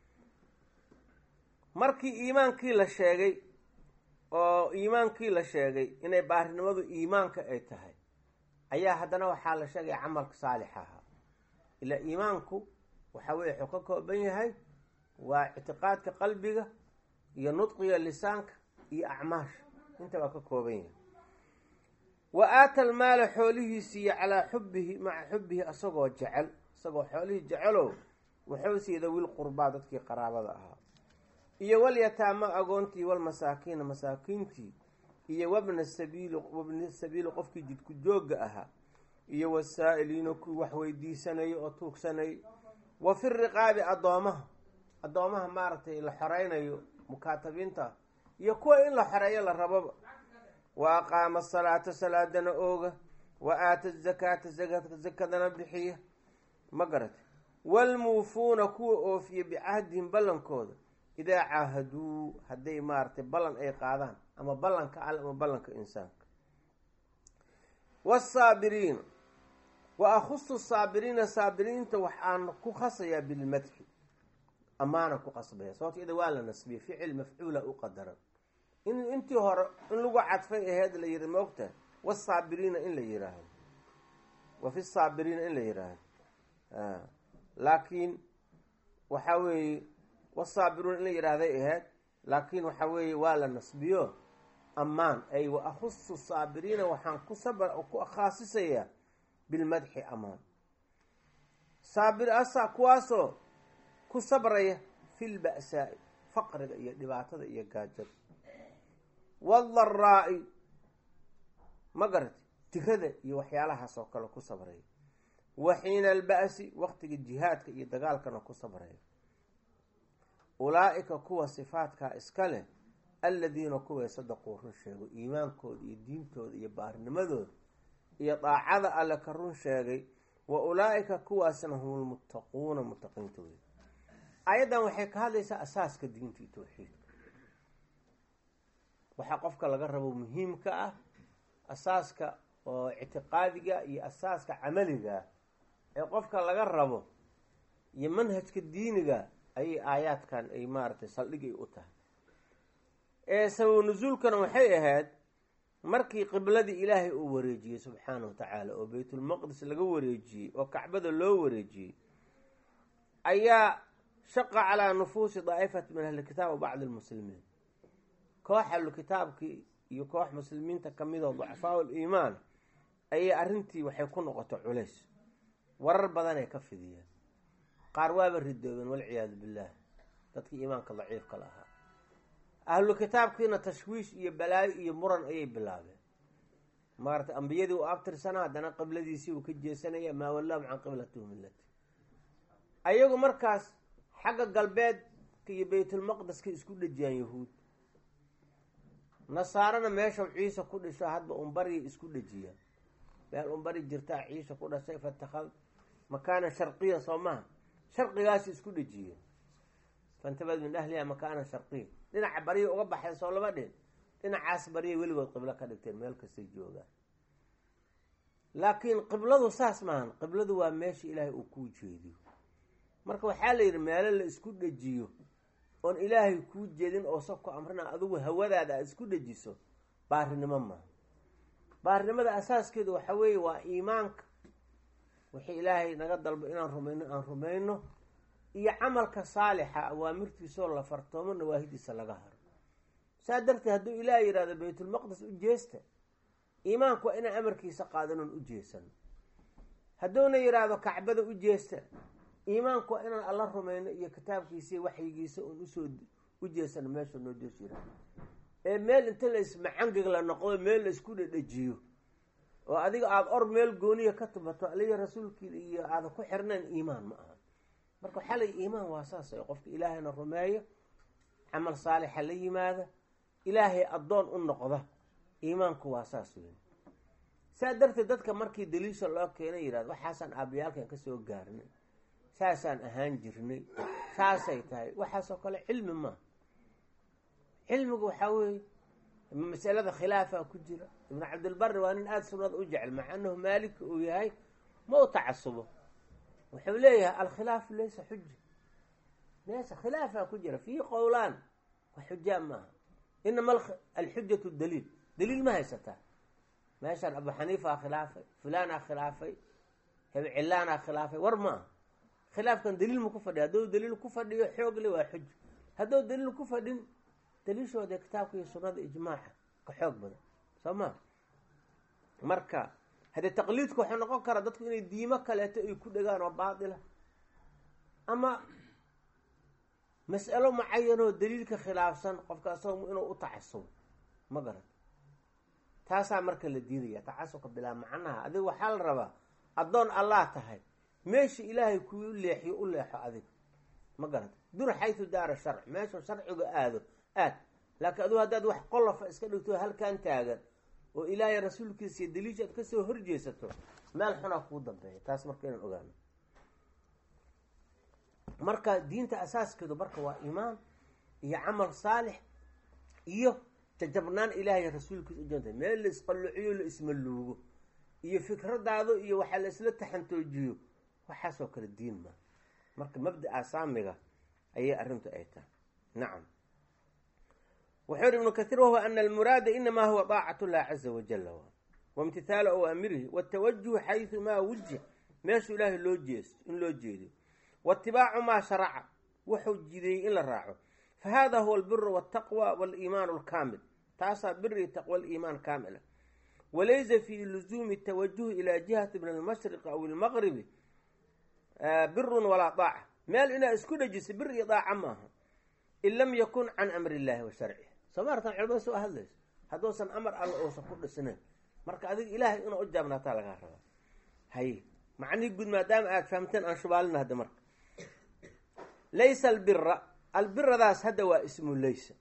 markii iimaankii la sheegay oo iimaankii la sheegay inay baarinimadu iimaanka ay tahay ayaa haddana waxaa la sheegay camalka saalixa ahaa. ilaa iimaanku waxa weye wuxuu ka kooban yahay waa ictiqaadka qalbiga iyo nudqiga lisaanka iyo acmaasha inta waa ka kooban yahay. wa aata almaala xoolihiisiiyo calaa xubbihi maca xubbihi asagoo jecel isagoo xoolihii jecelow wuxuu siida wil qurbaa dadkii qaraabada ahaa iyo walyataama agoontii walmasaakiina masaakiintii iyo wabna sabiili wabna sabiili qofkii jidku joogga ahaa iyo wasaa'iliina kuwii wax weydiisanayay oo tuugsanayay wa fi riqaabi addoomaha addoomaha maaragtay la xoreynayo mukaatabiinta iyo kuwa in la xoreeyo la rababa. wa aqaama salaata salaadana ooga wa aata zakaata zakadana bixiya ma garata waalmuufuuna kuwa oofiya bicahdihim ballankooda idaa caahaduu hadday maaragtay ballan ay qaadaan ama ballanka alle ama ballanka insaanka. waasaabiriina wa akhusu saabiriina saabiriinta waxaan ku khasayaa bilmadxi ammaana ku qasbaya sababto ida waa la nasbiya ficil mafcuula u qadaran in intii hore in lagu cadfay aheed la yihi moogtahay wasaabiriina in la yiraahdo wa fi saabiriina in la yiraahdo laakiin waxaa weeye wasaabiruuna in la yihahday aheyd laakiin waxaa weeye waa la nasbiyo ammaan ay wa akhusu saabiriina waxaan ku sabr ku khaasisayaa bilmadxi amaan. saabir asa kuwaasoo ku sabraya fi lba'saa'i faqriga iyo dhibaatada iyo gaajada wadaraa'i ma garati tirada iyo waxyaalahaas oo kale ku sabraya wa xiina alba'si waqtiga jihaadka iyo dagaalkana ku sabraya. ulaa-ika kuwa sifaadkaa iska leh alladiina kuway sadaquu run sheego iimaankooda iyo diintooda iyo baarnimadooda iyo daacada alle ka run sheegay. wa ulaa-ika kuwaasna hum lmuttaquuna muttaqiinta wey. ayaddan waxay ka hadlaysaa asaaska diinta iyo tawxiidka, waxaa qofka laga rabo muhiimka ah asaaska oo ictiqaadiga iyo asaaska camaliga ee qofka laga rabo iyo manhajka diiniga ayay aayaadkan ay maaragtay saldhigay u tahay. ee sabab nusuulkana waxay ahayd markii qibladii ilaahay uu wareejiyey subxaana wa tacaala oo baytulmaqdis laga wareejiyey oo kacbada loo wareejiyey ayaa shaqa calaa nufuusi daa'ifati min ahlilkitaab wa bacdi almuslimiin. koox ahlukitaabkii iyo koox muslimiinta kamid oo ducafaa liimaan ayay arrintii waxay ku noqotay culays, warar badanay ka fidiyeen, qaar waaba ridoobeen walciyaadu billaah dadkii iimaanka daciifka la ahaa. ahlu kitaabkiina tashwiish iyo balaayo iyo muran ayay bilaabeen. maarata ambiyadii u abtirsanaa haddana qibladiisii uu ka jeesanaya maa wallaahum can qiblatihi millati ayagu markaas xagga galbeedka iyo baytulmaqdeska isku dhejiyaan yahuud nasaarana meesha ciise ku dhisho hadba unbariya isku dhejiyaan meel unbari jirtaa ciise ku dhashay fatakhad makaana sharqiya soo maha sharqigaasi isku dhejiyeen fantabad min ahliha makaana sharqiya dhinaca bariya uga baxay soo lama dhin dhinacaas bariyay weligood qiblo ka dhigteen meel kastay joogaan laakiin qibladu saas maahan qibladu waa meesha ilaahay uu kuu jeediyo marka waxaa la yidhi meelo la isku dhejiyo oon ilaahay kuu jeedin oo sa ku amrina adigu hawadaada aad isku dhejiso baarinimo maaha baarinimada asaaskeedu waxa weeye waa iimaanka wixii ilaahay naga dalbo inaan rumayno aan rumayno iyo camalka saalixa awaamirtiisoo la fartoomo nawaahidiisa laga haro saa darteed hadduu ilaah yidhahdo baytulmaqdes u jeesta iimaanku waa inaan amarkiisa qaadanoon u jeesano hadduuna yidhaahdo kacbada u jeesta iimaanku waa inaan alla rumayno iyo kitaabkiisa iyo waxyigiisa oon usoo u jeesano meesha noo jees yidhahdo ee meel inta la ismacangig la noqdo meel la isku dhedhejiyo oo adiga aada or meel gooniya ka tubato aliya rasuulkiida iyo aada ku xirnayn iimaan ma aha marka waxaa lay iimaan waa saas qofka ilaahayna rumeeyo camal saalixa la yimaada ilaahay addoon u noqda iimaanku waa saas weyn saa darteed dadka markii daliisha loo keenay yidhahdo waxaasaan aabayaalkan ka soo gaarnay saasaan ahaan jirnay saasay tahay waxaasoo kale cilmi maaha cilmigu waxaa weeye masalada khilaafaa ku jira ibnu cabdilbari waa nin aada sunnada u jecel maca anahu maalika uu yahay ma u tacasubo wuxuu leeyahay alkhilaafu laysa xuja meesha khilaafaa ku jira fii qowlaan wa xujaa maaha inama alxujatu daliil daliil ma haysataa meeshaan abu xaniifaa khilaafay fulaanaa khilaafay hebcilaanaa khilaafay war ma aha khilaafkan daliil ma ku fadhiya hadduu daliil ku fadhiyo xoog le waa xujo hadduu daliil ku fadhin daliishooda kitaabka iyo sunnada ijmaaca ka xoog badan soo maa marka haddee taqliidku waxuu noqon karaa dadku inay diimo kaleeto ay ku dhegaan oo baatila ama mas'alo mucayanoo daliilka khilaafsan qofka asagoo inuu u tacasubo ma garan taasaa marka la diidaya tacasubka bilaa macnaha adiga waxaa la rabaa addoon allah tahay meesha ilaahay kuu leexiyo u leexo adiga ma garanta dur xaytu daara sharc meeshuu sharciga aado aad laakiin adigu haddaad wax qolofa iska dhigto halkaan taagan oo ilaahay rasuulkiisa iyo daliisha aad kasoo horjeesato meel xunaa kuu dambeeya taas marka inaan ogaano marka diinta asaaskeedu marka waa iimaan iyo camal saalix iyo tajabnaan ilaahay rasuulkiisa ujeenta meel la isqalluciyo la ismaluugo iyo fikradaado iyo waxaa la isla taxantoojiyo waxaasoo kale diin maa marka mabda'a saamiga ayay arrintu ay tahay nacam wuxuu yidhi ibnu kathiir wahuwa ana almuraada inamaa huwa daacatu llah caza wajala waimtithaalu awaamirihi watawajuhu xaysu maa wujih meeshuu ilaahay loo jeesto in loo jeediyo waatibaacu maa sharaca wuxuu jideeyey in la raaco fa hada huwa albiru waltaqwa waliimaanu alkaamil taasaa biri taqwa aliimaan kaamila walaysa fii luzuumi tawajuhi ilaa jihati min almashriqi aw ilmaqribi birun walaa daaca meel inaa isku dhejisa bir iyo daaca maaha in lam yakun can amri illaahi wa sharcih sooma artan culamada soo hadlayso hadduusan amar alla uusan ku dhisnayn marka adiga ilaahay inuu u jaabnaataa lagaa rabaa haye macnihii guud maadaama aad fahamteen aan shubaalina hadda marka laysa albira albiradaas hadda waa ismu laysa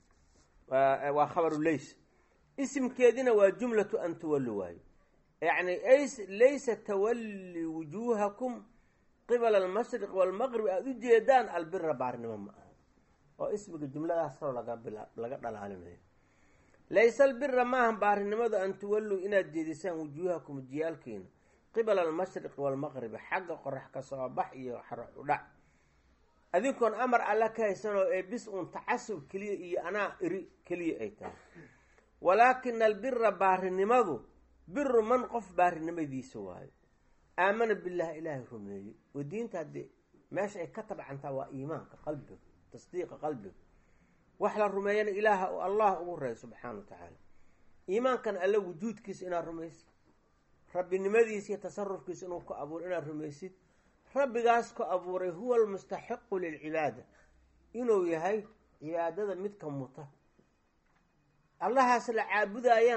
waa khabaru laysa isimkeedina waa jumlatu an tuwalli waayo yacni laysa tawalli wujuuhakum qibala almashriq waalmaqrib aada u jeedaan albira baarinimo ma aha oo ismiga jumladaasoo laga laga dhalaalinayo laysa albira maaha baarinimadu an tuwalluu inaad jeedisaan wujuuhakum jiyaalkiina qibala almashriqi waalmaqribi xagga qorax ka soo bax iyo xarax u dhac adinkoon amar alla ka haysanoo ee bis uun tacasub keliya iyo anaa iri keliya ay tahay walaakina albira baarinimadu biru man qof baarinimadiisa waayo aamana billahi ilaahay rumeeyey oo diinta haddee meesha ay ka tabcantaa waa iimaanka qalbiga tasdiiqa qalbiga wax la rumeeyana ilaaha oo allah ugu reey subxaana wa tacaala iimaankan alla wujuudkiisa inaad rumaysid rabbinimadiisa iyo tasarufkiisa inuu ku abuuro inaad rumaysid rabbigaas ku abuuray huwa almustaxiqu lilcibaada inuu yahay cibaadada midka muta allahaas la caabudaayana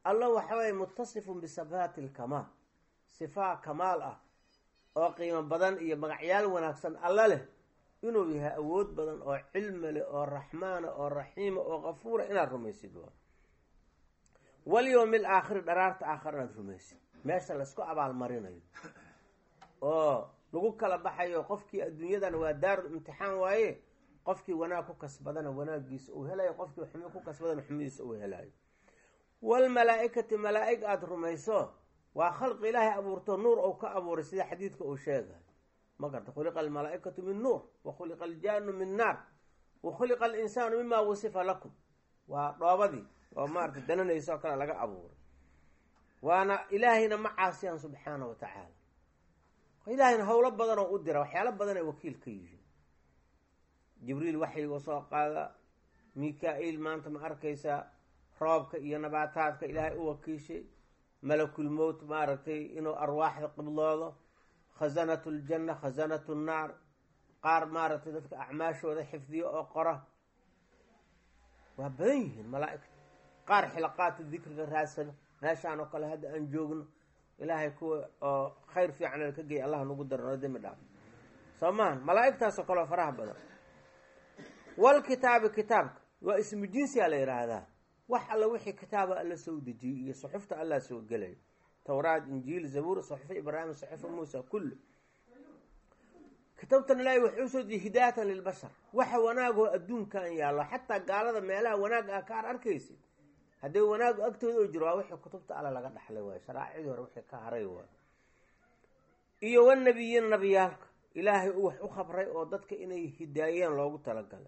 alla waxa weye mutasifun bisafaati ilkamaal sifaa kamaal ah oo qiimo badan iyo magacyaal wanaagsan alla leh inuu yahay awood badan oo cilmi leh oo raxmaana oo raxiima oo kafuura inaad rumaysid waa walyowmi alaakhiri dharaarta aakhar inaad rumaysid meesha laysku abaalmarinayo oo lagu kala baxayo qofkii adduunyadana waa daarul imtixaan waaye qofkii wanaag ku kasbadana wanaagiisa uu helayo qofkii xumi ku kasbadana xumidiisa uu helayo walmalaa-ikati malaa-ig aada rumayso waa khalqi ilaahay abuurto nuur ou ka abuuray sida xadiidka uu sheegay ma garta khuliqa almalaa-ikatu min nuur wa khuliqa aljaanu min naar wa khuliqa alinsaanu mima wasifa lakum waa dhoobadii oo maarata dananaysa oo kale laga abuuray waana ilaahayna ma caasiyaan subxaana wa tacaala ilaahayna howlo badan oo u dira waxyaalo badan ay wakiil ka yihiin jibriil waxayga soo qaada mika-iil maanta ma arkaysaa roobka iyo nabaataadka ilaahay u wakiishay malakul mowt maaragtay inuu arwaaxda qibloodo khasanatu ljanna khasanatu nnaar qaar maaragtay dadka acmaashooda xifdiyo oo qora waa badan yihiin malaa-igta qaar xilaqaatu dikriga raadsano meeshaan oo kale hadda aan joogno ilaahay kuwa oo khayr fiican ka geey allah nagu daro noo demi dhaaf soo maahan malaa-igtaasoo kaleo faraha badan walkitaabi kitaabka waa ismu jinsiyaa la yidhaahdaa wax alla wixii kitaaba alla soo dejiyey iyo suxufta allaa soo gelayo towraat injiil zabuur saxifa ibraahim saxifa muusa kullu kitaabtan ilaahi wuxuu soo dejiyey hidaayatan lilbashar waxa wanaagoo adduunkan yaallo xataa gaalada meelaha wanaag ah ka ar arkaysid haddii wanaagu agtooda oo jiro waa wixii kutubta alla laga dhaxlay waayo sharaacidii hore wixii ka haray waayo iyo wanabiyiin nabiyaalka ilaahay uu wax u khabray oo dadka inay hidaayeen loogu talagalay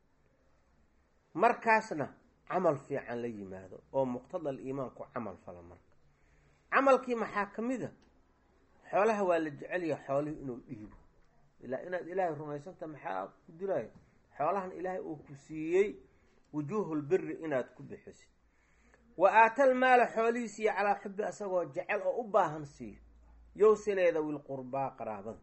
markaasna camal fiican la yimaado oo muqtadal iimaan ku camal fala marka camalkii maxaa ka mid a xoolaha waa la jecelyaha xoolihii inuu dhiibo ilaa inaad ilaahay rumaysanta maxaa ku diraayo xoolahan ilaahay uu ku siiyey wujuuhulbiri inaad ku bixisid wa aatal maala xoolihiisiiyo calaa xubi asagoo jecel oo u baahan siiyo yowsineeda wilqurbaa qaraabada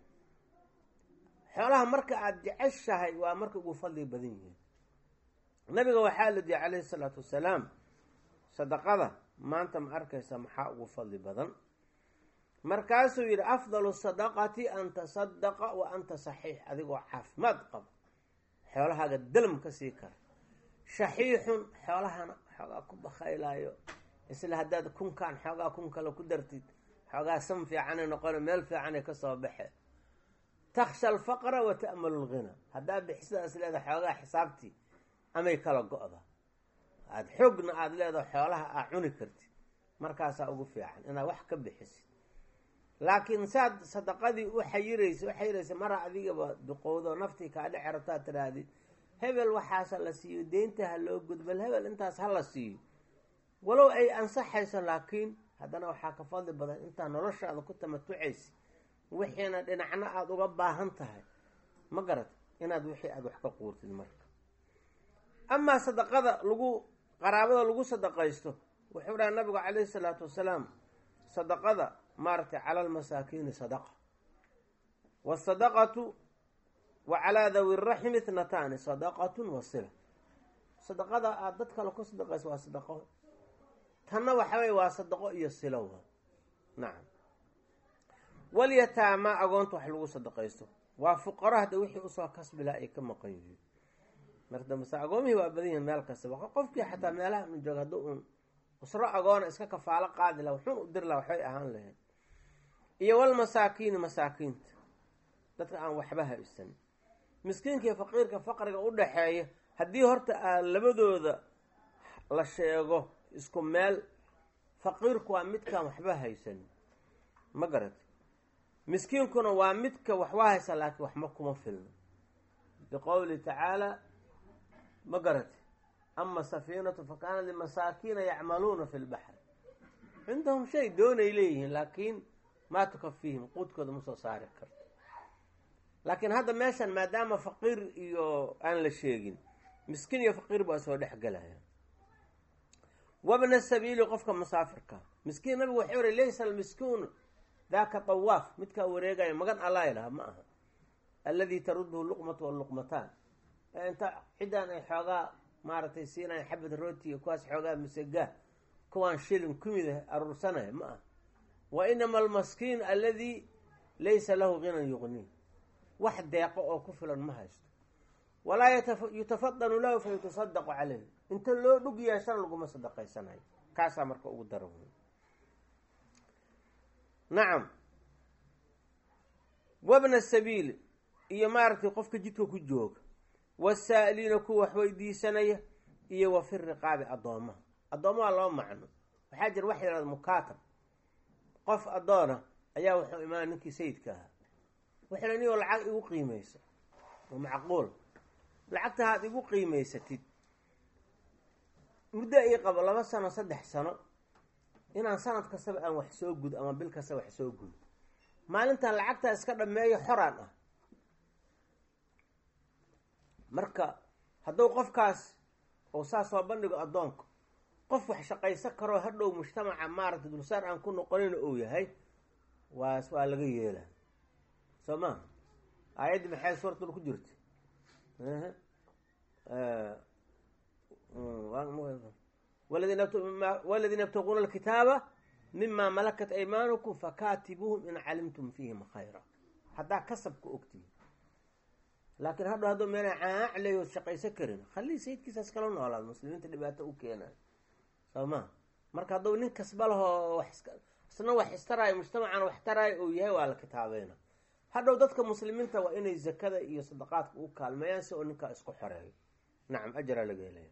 xoolaha marka aada jeceshahay waa marka ugu fadli badan yihiin nabiga waxaa la diya calayhi salaatu wasalaam sadaqada maanta ma arkaysa maxaa ugu fadli badan markaasuu yidhi afdalu sadaqati an tasadaqa wa anta saxiix adigoo caafimaad qabo xoolahaaga dalm ka sii kara shaxiixun xoolahana xoogaa ku bakhaylaayo isla haddaad kunkaan xoogaa kun kale ku dartid xoogaa san fiicanay noqona meel fiicanay kasoo baxe takhsha alfaqra wa ta'malu lghina haddaad bixisadaas leedahay xoogaa xisaabtii amay kala go-da aada xoogna aada leedahay xoolaha aa cuni kartid markaasaa ugu fiican inaad wax ka bixisid laakiin saad sadaqadii u xayiraysa u xayiraysa mara adigaba duqowdo naftii kaa dheci rabtaad tidhaahdid hebel waxaasa la siiyo deynta ha loo gudbal hebel intaas ha la siiyo walow ay ansaxayso laakiin haddana waxaa ka fadli badan intaa noloshaada ku tamatucaysa wixiina dhinacna aada uga baahan tahay ma garat inaad wixii aada wax ka quurtid marka amaa sadaqada lagu qaraabada lagu sadaqaysto wuxuu dhaha nabigu calayhi salaatu wasalaam sadaqada maaragtay cala almasaakiini sadaqa waasadaqatu wa calaa dawi raximi itnataani sadaqatun wa sila sadaqada aada dad kale ku sadaqayso waa sadaqo tanna waxa weye waa sadaqo iyo silowa nacam walyataama agoonta wax lagu sadaqaysto waa fuqaro hadda wixii usoo kasbilaa ay ka maqan yihiin marka mase agoomihii waa badan yihin meel kastaba qofkii xataa meelaha un jooga haddii uun usro agoona iska kafaalo qaadi laha wuxuun u diri laha waxbay ahaan lahayn iyo walmasaakiini masaakiinta dadka aan waxba haysan miskiinka iyo faqiirka faqriga u dhaxeeya haddii horta aa labadooda la sheego isku meel faqiirku waa midkaan waxba haysan ma garati miskiinkuna waa midka waxba haysa laakiin waxma kuma filno biqowli tacaala ma garati ama safiinatu fa kaana limasaakiina yacmaluuna fi lbaxri cindahum shay doonay leeyihiin laakiin maa tukafiihim quudkooda ma soo saari karto laakiin hadda meeshan maadaama faqiir iyo aan la sheegin miskiin iyo faqiir baa soo dhex gelaya wabna sabiili qofka musaafirka miskiin nabigu waxay ori laysa almiskiinu daaka tawaaf midkaa wareegaya magan allaa ilaha ma aha alladii taruduhu luqmatu waluqmataan inta ciddaan ay xoogaa maaragtay siinayan xabad rooti iyo kuwaas xoogaa misegaa kuwaan shilin kumida aruursanaya ma ah. wa inama almaskiin alladii laysa lahu ginan yuqnii, wax deeqo oo ku filan ma haysto. walaa yutafadanu lahu fa yutasadaqu caleyh, inta loo dhug yeeshana laguma sadaqaysanayo. kaasaa marka ugu daro wey. nacam. wabna sabiili, iyo maaragtay qofka jidka ku jooga, wasaa'iliina kuwa wax weydiisanaya, iyo wa fi riqaabi addoomaha. addoomaha loo macno waxaa jira wax yahahda mukaatab. qof addoona ayaa wuxuu imaan ninkii sayidka ahaa, wuxuu le niyoo lacag igu qiimaysa, waa macquul, lacagta haad igu qiimaysatid muddo ii qabo laba sano saddex sano, inaan sanad kastaba aan wax soo gudo ama bil kasta wax soo gudo, maalintan lacagtaa iska dhameeyo xoraan ah. marka hadduu qofkaas oo saas soo bandhigo addoonka, qof wax shaqaysan karoo hadhow mujtamaca maaragtay dulsaar aan ku noqonina uu yahay, waas waa laga yeelaa soo maha. aayaddii maxay suuratun ku jirta? waladiina yabtaquuna alkitaaba mima malakat aymaanukum fakaatibuuhum in calimtum fiihim khayra. haddaa kasabka ogtihi, laakiin hadhow hadduu meena caacleyo shaqaysan karin, khallii sayidkiisaas kala noolaad, muslimiinta dhibaato u keenayo soo maha. marka hadduu nin kasba lahoo isna wax istaraayo mujtamacana wax taraayo uu yahay, waa la kitaabeena. hadhow dadka muslimiinta waa inay zakada iyo sadaqaadka u kaalmeeyaan si oo ninkaa isku xoreeyo. nacam, ajaraa laga helaya.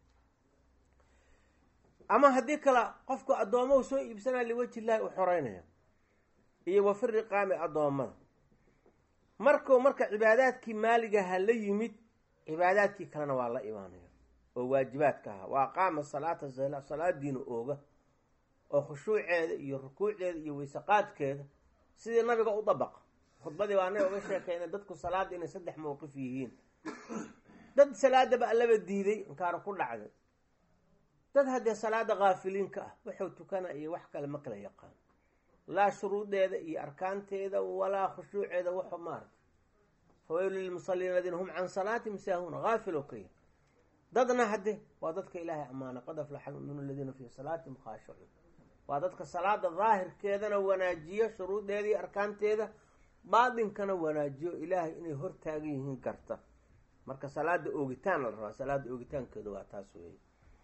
ama haddii kale qofku addoomo u soo iibsanaa liwaji illaahi u xoreynaya, iyo wa fi riqaami addoommada. markuu marka cibaadaadkii maaligaha la yimid, cibaadaadkii kalena waa la imaanaya oo waajibaadka aha. wa aqaama salaata, salaadiina ooga oo khushuuceeda iyo rukuucdeeda iyo weysaqaadkeeda sidii nabiga u dabaqa. khudbadii waa naga uga sheekeyna dadku salaada inay saddex mowqif yihiin. dad salaadaba allaba diiday, inkaaro ku dhacday. dad haddee salaada kaafiliinka ah, wuxuu tukana iyo wax kale ma kala yaqaan, laa shuruudeeda iyo arkaanteeda walaa khushuuceeda waxu maarata. fawaylu lilmusaliin aladiina hum can salaatihim saahuuna, haafil oo ka yahy. dadna hadde waa dadka ilaahay ammaana, qad aflaxa almu'minuuna aladiina fii salaatihim khaashicuun. waa dadka salaada daahirkeedana wanaajiyo shuruudeeda iyo arkaanteeda, baadinkana wanaajiyo ilaahay inay hortaagan yihiin garta. marka salaada oogitaan la rabaa, salaada oogitaankeeda waa taas weeye.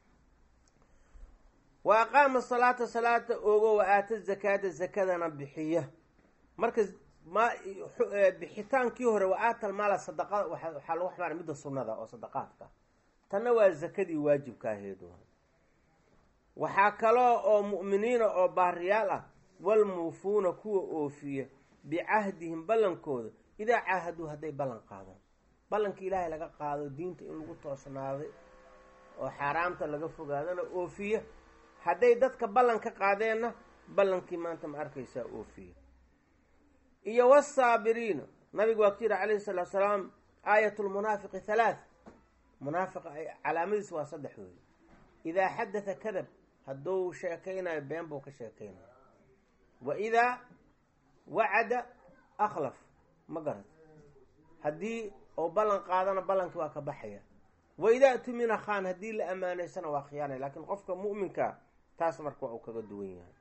wa aqaama salaata, salaata oogo, wa aata zakaata, zakadana bixiya. marka ma bixitaankii hore wa aatal maala, sadaqada waxaa lagu xamaara midda sunnada oo sadaqaadka, tanna waa zakadii waajibka aheed. waxaa kaloo oo mu'miniina oo baariyaal ah, walmuufuuna kuwa oofiya bicahdihim ballankooda, idaa caahaduu hadday ballan qaadaan. ballankii ilaahay laga qaado, diinta in lagu toosnaaday oo xaaraamta laga fogaadana oofiya. hadday dadka ballan ka qaadeenna, ballankii maanta ma arkaysaa oofiya. iyo wasaabiriina, nabigu waa ku yidhi calayhi salaatu salaam, aayatu lmunaafiqi halaath, munaafiqa calaamadiis waa saddex weeye. idaa xadatha kadab, hadduu sheekaynayo been buu ka sheekaynaya. wa idaa wacada akhlaf, ma garan, haddii oo ballan qaadana ballankii waa ka baxaya. wa idaa tumina khaan, haddii la amaaneysana waa khiyaanaya. laakiin qofka mu'minka taas marka waa uu kaga duwan yahay.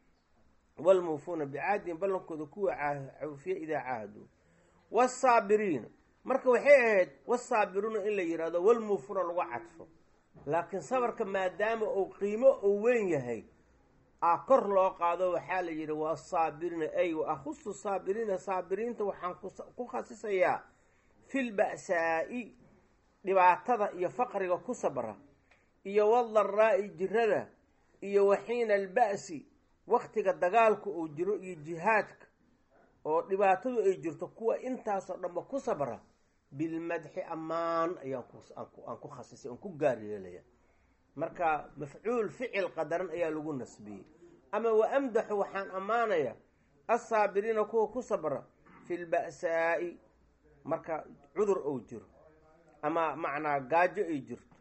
walmuufuuna bicahdihim, ballankooda kuwa cawfiya idaa caahaduu. wasaabiriina, marka waxay ahayd wasaabiruuna in la yihahdo walmuufuuna lagu cadfo, laakiin sabarka maadaama uu qiimo uu weyn yahay, a kor loo qaado waxaa la yidhi wasaabiriina, ay wa akhusu saabiriina, saabiriinta waxaan ku khasisayaa filba'saa'i, dhibaatada iyo faqriga ku sabra, iyo wadaraa'i, jirada, iyo waxiina alba'si, waktiga dagaalku uu jiro iyo jihaadka oo dhibaatadu ay jirto, kuwa intaasoo dhanba ku sabra, bilmadxi ammaan ayaan aan ku khasisay, aan ku gaar yeelaya. marka mafcuul ficil qadaran ayaa lagu nasbiyey. ama wa amdaxu, waxaan ammaanaya assaabiriina, kuwa ku sabra, fi lba'saa'i, marka cudur ou jiro ama macnaa gaajo ay jirto,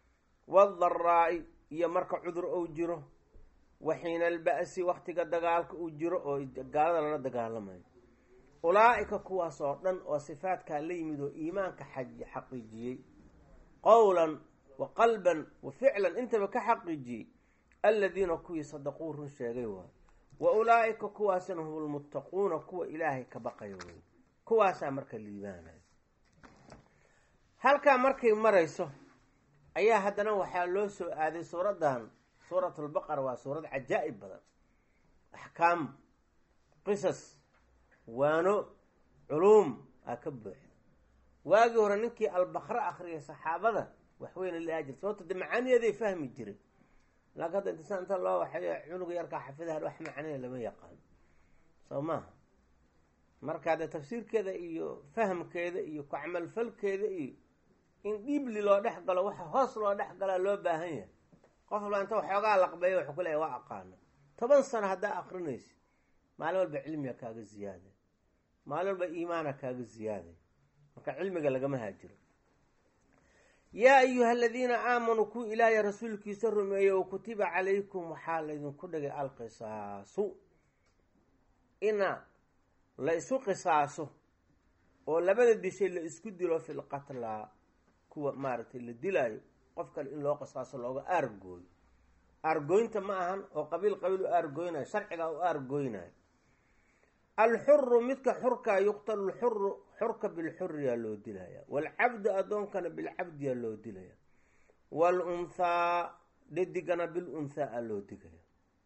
wadaraa'i, iyo marka cudur ou jiro, waxiina alba'si, waktiga dagaalka uu jiro oo gaalada lala dagaalamayo. ulaa'ika kuwaas oo dhan oo sifaadkaa la yimid oo iimaanka xaqiijiyey, qowlan wa qalban wa ficlan intaba ka xaqiijiyey, aladiina kuwii sadaquu run sheegay waay wa ulaa'ika kuwaasina hum lmuttaquuna kuwa ilaahay ka baqayo wey, kuwaasaa marka liibaanaya. halkaa markay marayso ayaa haddana waxaa loo soo aaday suuraddan suurat albaqara. waa suurad cajaa'ib badan, axkaam, qisas, waano, culuum aa ka buuxda. waagii hore ninkii albaqra akriyay saxaabada waxweyna la ajir, sababto de macaaniyaday fahmi jiray. laakin hadda intisaan inta loo waxay cunuga yarkaa xafidaha wax macaniya lama yaqaano, soo maaha. marka de tafsiirkeeda iyo fahamkeeda iyo ku camalfalkeeda iyo in dhiibli loo dhex galo, waxa hoos loo dhex galaa loo baahan yahay. qof walba inta waxoogaa laqbeeyo waxuu ku leeyahy waa aqaana. toban sano haddaa akrinaysa maalin walba cilmiga kaaga ziyaaday, maalin walba iimaana kaaga ziyaaday. marka cilmiga lagama haajiro. yaa ayuha aladiina aamanuu ku ilaahay rasuulkiisa rumeeyo kutiba calaykum waxaa laydinku dhigay alqisaasu, ina la isu qisaaso oo labada dishay la isku dilo fil qatlaa, kuwa maaragtay la dilaayo qof kale in loo qisaaso looga aargooyo. aargooynta ma ahan oo qabiil qabiil u aargooynayo, sharcigaa u aargooynayo. alxuru midka xurkaa yuqtalu lxuru, xurka bilxuriyaa loo dilaya, waalcabdu addoonkana bilcabdiyaa loo dilaya, waalunhaa dhadigana bilunhaa a loo digaya.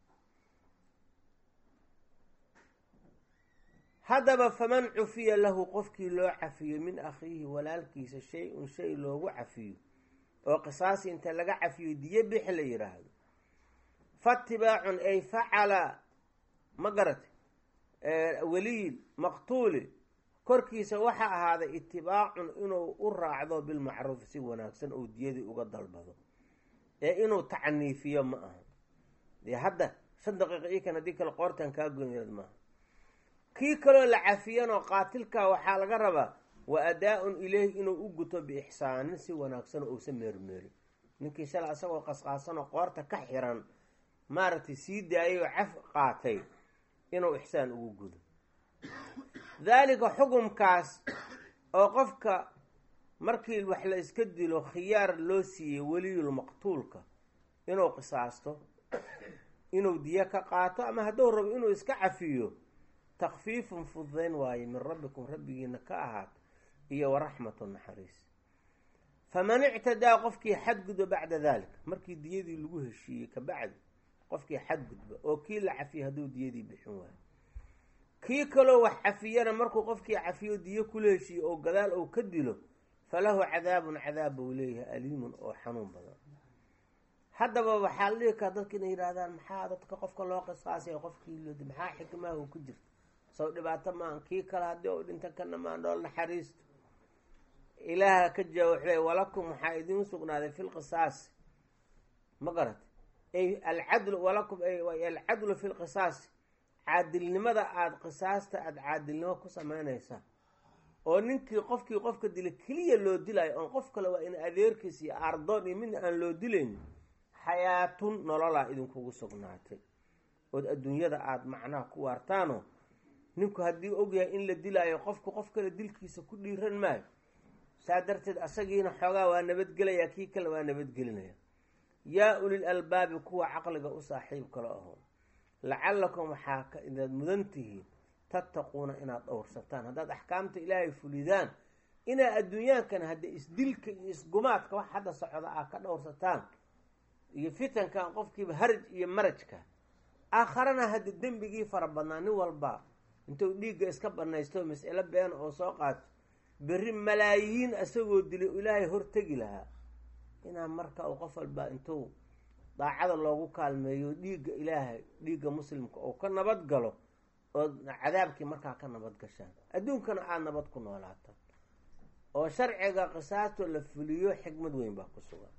haddaba faman cufiya lahu qofkii loo cafiyo min akhiihi walaalkiisa shay-un shay loogu cafiyo oo qisaasi inta laga cafiyo diyo bix la yidhaahdo, fatibaacun ay facala ma garate weliy maqtuuli korkiisa waxaa ahaaday itibaacun inuu u raacdo bilmacruuf si wanaagsan oo diyadii uga dalbado, ee inuu tacniifiyo ma aha. dee hadda shan daqiiqa io kan haddii kale qoortan kaa goynad maaha. kii kaloo la cafiyanoo qaatilkaa waxaa laga rabaa wa adaa-un ileyhi inuu u guto biixsaanin si wanaagsan oo uusa meermeerin. ninkii shalay isagoo qasqaasanoo qoorta ka xiran maaragtay sii daayay oo caf qaatay inuu ixsaan ugu gudo. daalika xukumkaas oo qofka markii wax la iska dilo khiyaar loo siiyey weliyul maqtuulka inuu qisaasto, inuu diyo ka qaato, ama hadduu rabo inuu iska cafiyo, takfiifun fududayn waaye min rabbikum rabbigiina ka ahaato iyo waraxmatu naxariis. faman ictadaa qofkii xadgudba bacda daalika, markii diyadii lagu heshiiyey kabacdi qofkii xadgudba oo kii la cafiyo hadduu diyadii bixin waayo, kii kaloo wax cafiyana markuu qofkii cafiyo diyo kula heshiiyo oo gadaal ou ka dilo, falahu cadaabun cadaab buu leeyahay aliimun oo xanuun badan. haddaba waxaa la dhihi karaa dadka inay yidhahdaan maxaa dadka qofka loo qisaasaya qofkii lodi, maxaa xikmaha uu ku jirta, saw dhibaato maan, kii kale haddii u dhinta kana maan dhool naxariisto. ilaaha ka jawaxday walakum waxaa idiin sugnaaday fi lqisaasi ma garata ay alcadlu walakum ay alcadlu fi lqisaasi, caadilnimada aada qisaasta aada caadilnimo ku samaynaysaa. oo ninkii qofkii qofka dilay keliya loo dilaayo oon qof kale waa in adeerkiis iyo ardoon iyo midna aan loo dilayn, xayaatun nololaa idinkugu sugnaatay ood adduunyada aada macnaha ku waartaano. ninku haddii ogyahay in la dilaayo qofku qof kale dilkiisa ku dhiiran maayo, saa darteed asagiina xoogaa waa nabadgelaya, kii kale waa nabadgelinaya. yaa ulil albaabi kuwa caqliga u saaxiib kale aho, lacallakum waxaa ka inaad mudan tihiin tattaquuna inaad dhowrsataan. haddaad axkaamta ilaahay fulidaan, inaad adduunyaankan hadda isdilka iyo isgumaadka wax hadda socda ah ka dhowrsataan, iyo fitankan qofkiiba haraj iyo marajka. aakharana hadda dembigii fara badnaa nin walba intuu dhiigga iska banaysto mas'alo been oo soo qaato, berri malaayiin isagoo dilay ilaahay hortegi lahaa. inaa marka uu qof walba intuu daacada loogu kaalmeeyo dhiigga ilaahay, dhiigga muslimka oo ka nabad galo, oo cadaabkii markaa ka nabad gashaan, adduunkana aada nabad ku noolaataan. oo sharciga qisaasto la fuliyo xikmad weyn baa ku sugan.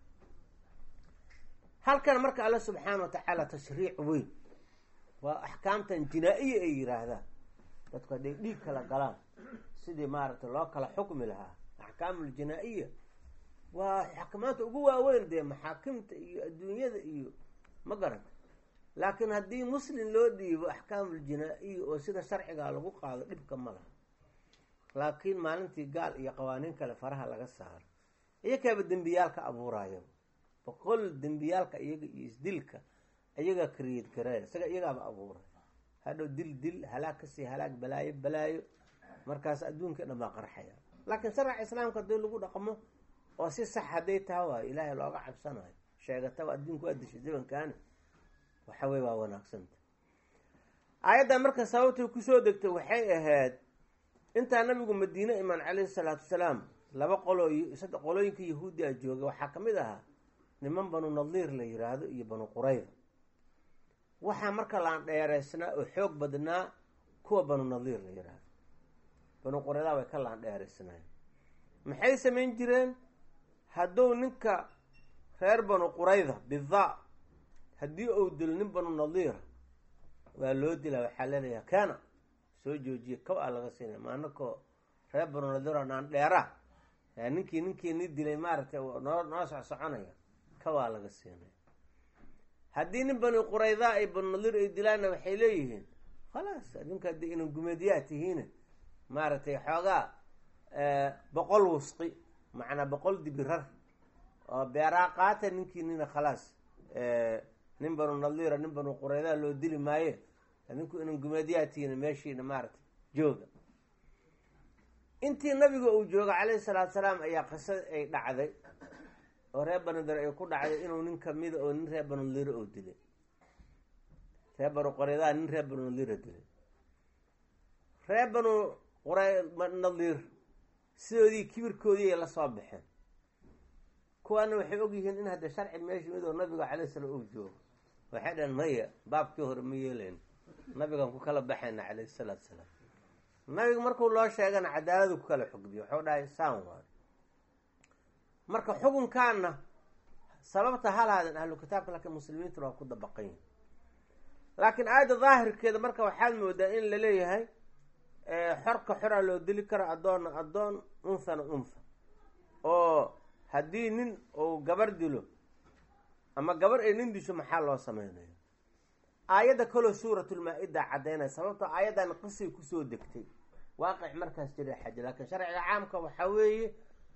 halkan marka alla subxaana wa tacaala tashriic weyn waa axkaamtan jinaa-iya ay yihaahdaan. dadku hadday dhiig kala galaan sidii maaragtay loo kala xukmi lahaa, axkaamul jinaa-iya waa xakamaanta ugu waaweyn dee maxaakimta iyo adduunyada iyo ma garanta. laakiin haddii muslim loo dhiibo axkaamul jinaa-iya oo sida sharcigaa lagu qaado dhibka ma laha. laakiin maalintii gaal iyo qawaaniin kale faraha laga saaro, iyakaaba dembiyaalka abuuraayo. boqol dembiyaalka iyaga iyo isdilka iyagaa create gareeya isaga iyagaaba abuuray hadhow dil dil halaag kasii halaag balaayo balaayo markaas adduunka dhan baa qarxaya laakiin sharca islaamka haddii lagu dhaqmo oo si sax hadday taha waayo ilaahay looga cabsanayo sheegataba adduunka waa dishay zamankaani waxa weye waa wanaagsanta aayaddan marka sababtay kusoo degtay waxay ahayd intaa nabigu madiine imaan calayhi salaatu wasalaam laba qolo saddex qolooyinka yahuudi a joogay waxaa ka mid ahaa niman banu nadiir la yiraahdo iyo banu qurayda waxaa marka laan dheeraysnaa oo xoog badnaa kuwa banu nadiir la yiraahdo banu qurayda way ka laan dheeraysnaayeen maxay samayn jireen hadduu ninka reer banu qurayda bidaa haddii uu dilo nin banu nadiira waa loo dilaa waxaa leedayaa kaana soo joojiye kow aa laga siinaya maanakoo reer banu nadiira naan dheera ninkii ninkii ni dilay maaragtay noo noo soc soconaya kawaa laga siinaya haddii nin banu qurayda ay banu nadiir ay dilaanna waxay leeyihiin khalaas adinka haddii inan gumeedyaa tihiine maaragtay xoogaa boqol wusqi macnaa boqol dibirar oo beeraa qaata ninkii nina khalaas nin banu nadiira nin banu qurayda loo dili maaye adinku inan gumeedyaa tihiine meeshiina maaragtay jooga intii nabiga uu jooga calayhi salaatu salaam ayaa qisa ay dhacday oo reer banu nadiir ay ku dhacday inuu nin kamida oo nin reer banu nadiir oo dilay reer banu qurayda nin reer banu nadiira dilay reer banu qura nadiir sidoodii kibirkoodii ay la soo baxeen kuwaana waxay ogyihiin in hadda sharci meesha mid oo nabiga calayhi salaam uu joogo waxay dhahen maya baabkii hore ma yeelayn nabigan ku kala baxayna calayhi salaatu salaam nabiga markuu loo sheegana cadaaladu ku kala xugdiyo waxuu dhahay saan waayo marka xukunkaana sababta halaadan ahlu kitaabka laakiin muslimiintuna waa ku dabaqan yihin laakiin aayadda daahirkeeda marka waxaad moodaa in la leeyahay xorka xoraa loo dili karo addoonna addoon unthana untha oo haddii nin uu gabar dilo ama gabar ay nin disho maxaa loo sameynaya aayadda kaloo suuratulmaa-ida caddaynaya sababtoo aayaddan qisay kusoo degtay waaqic markaas jira xaja laakiin sharciga caamka waxaa weeye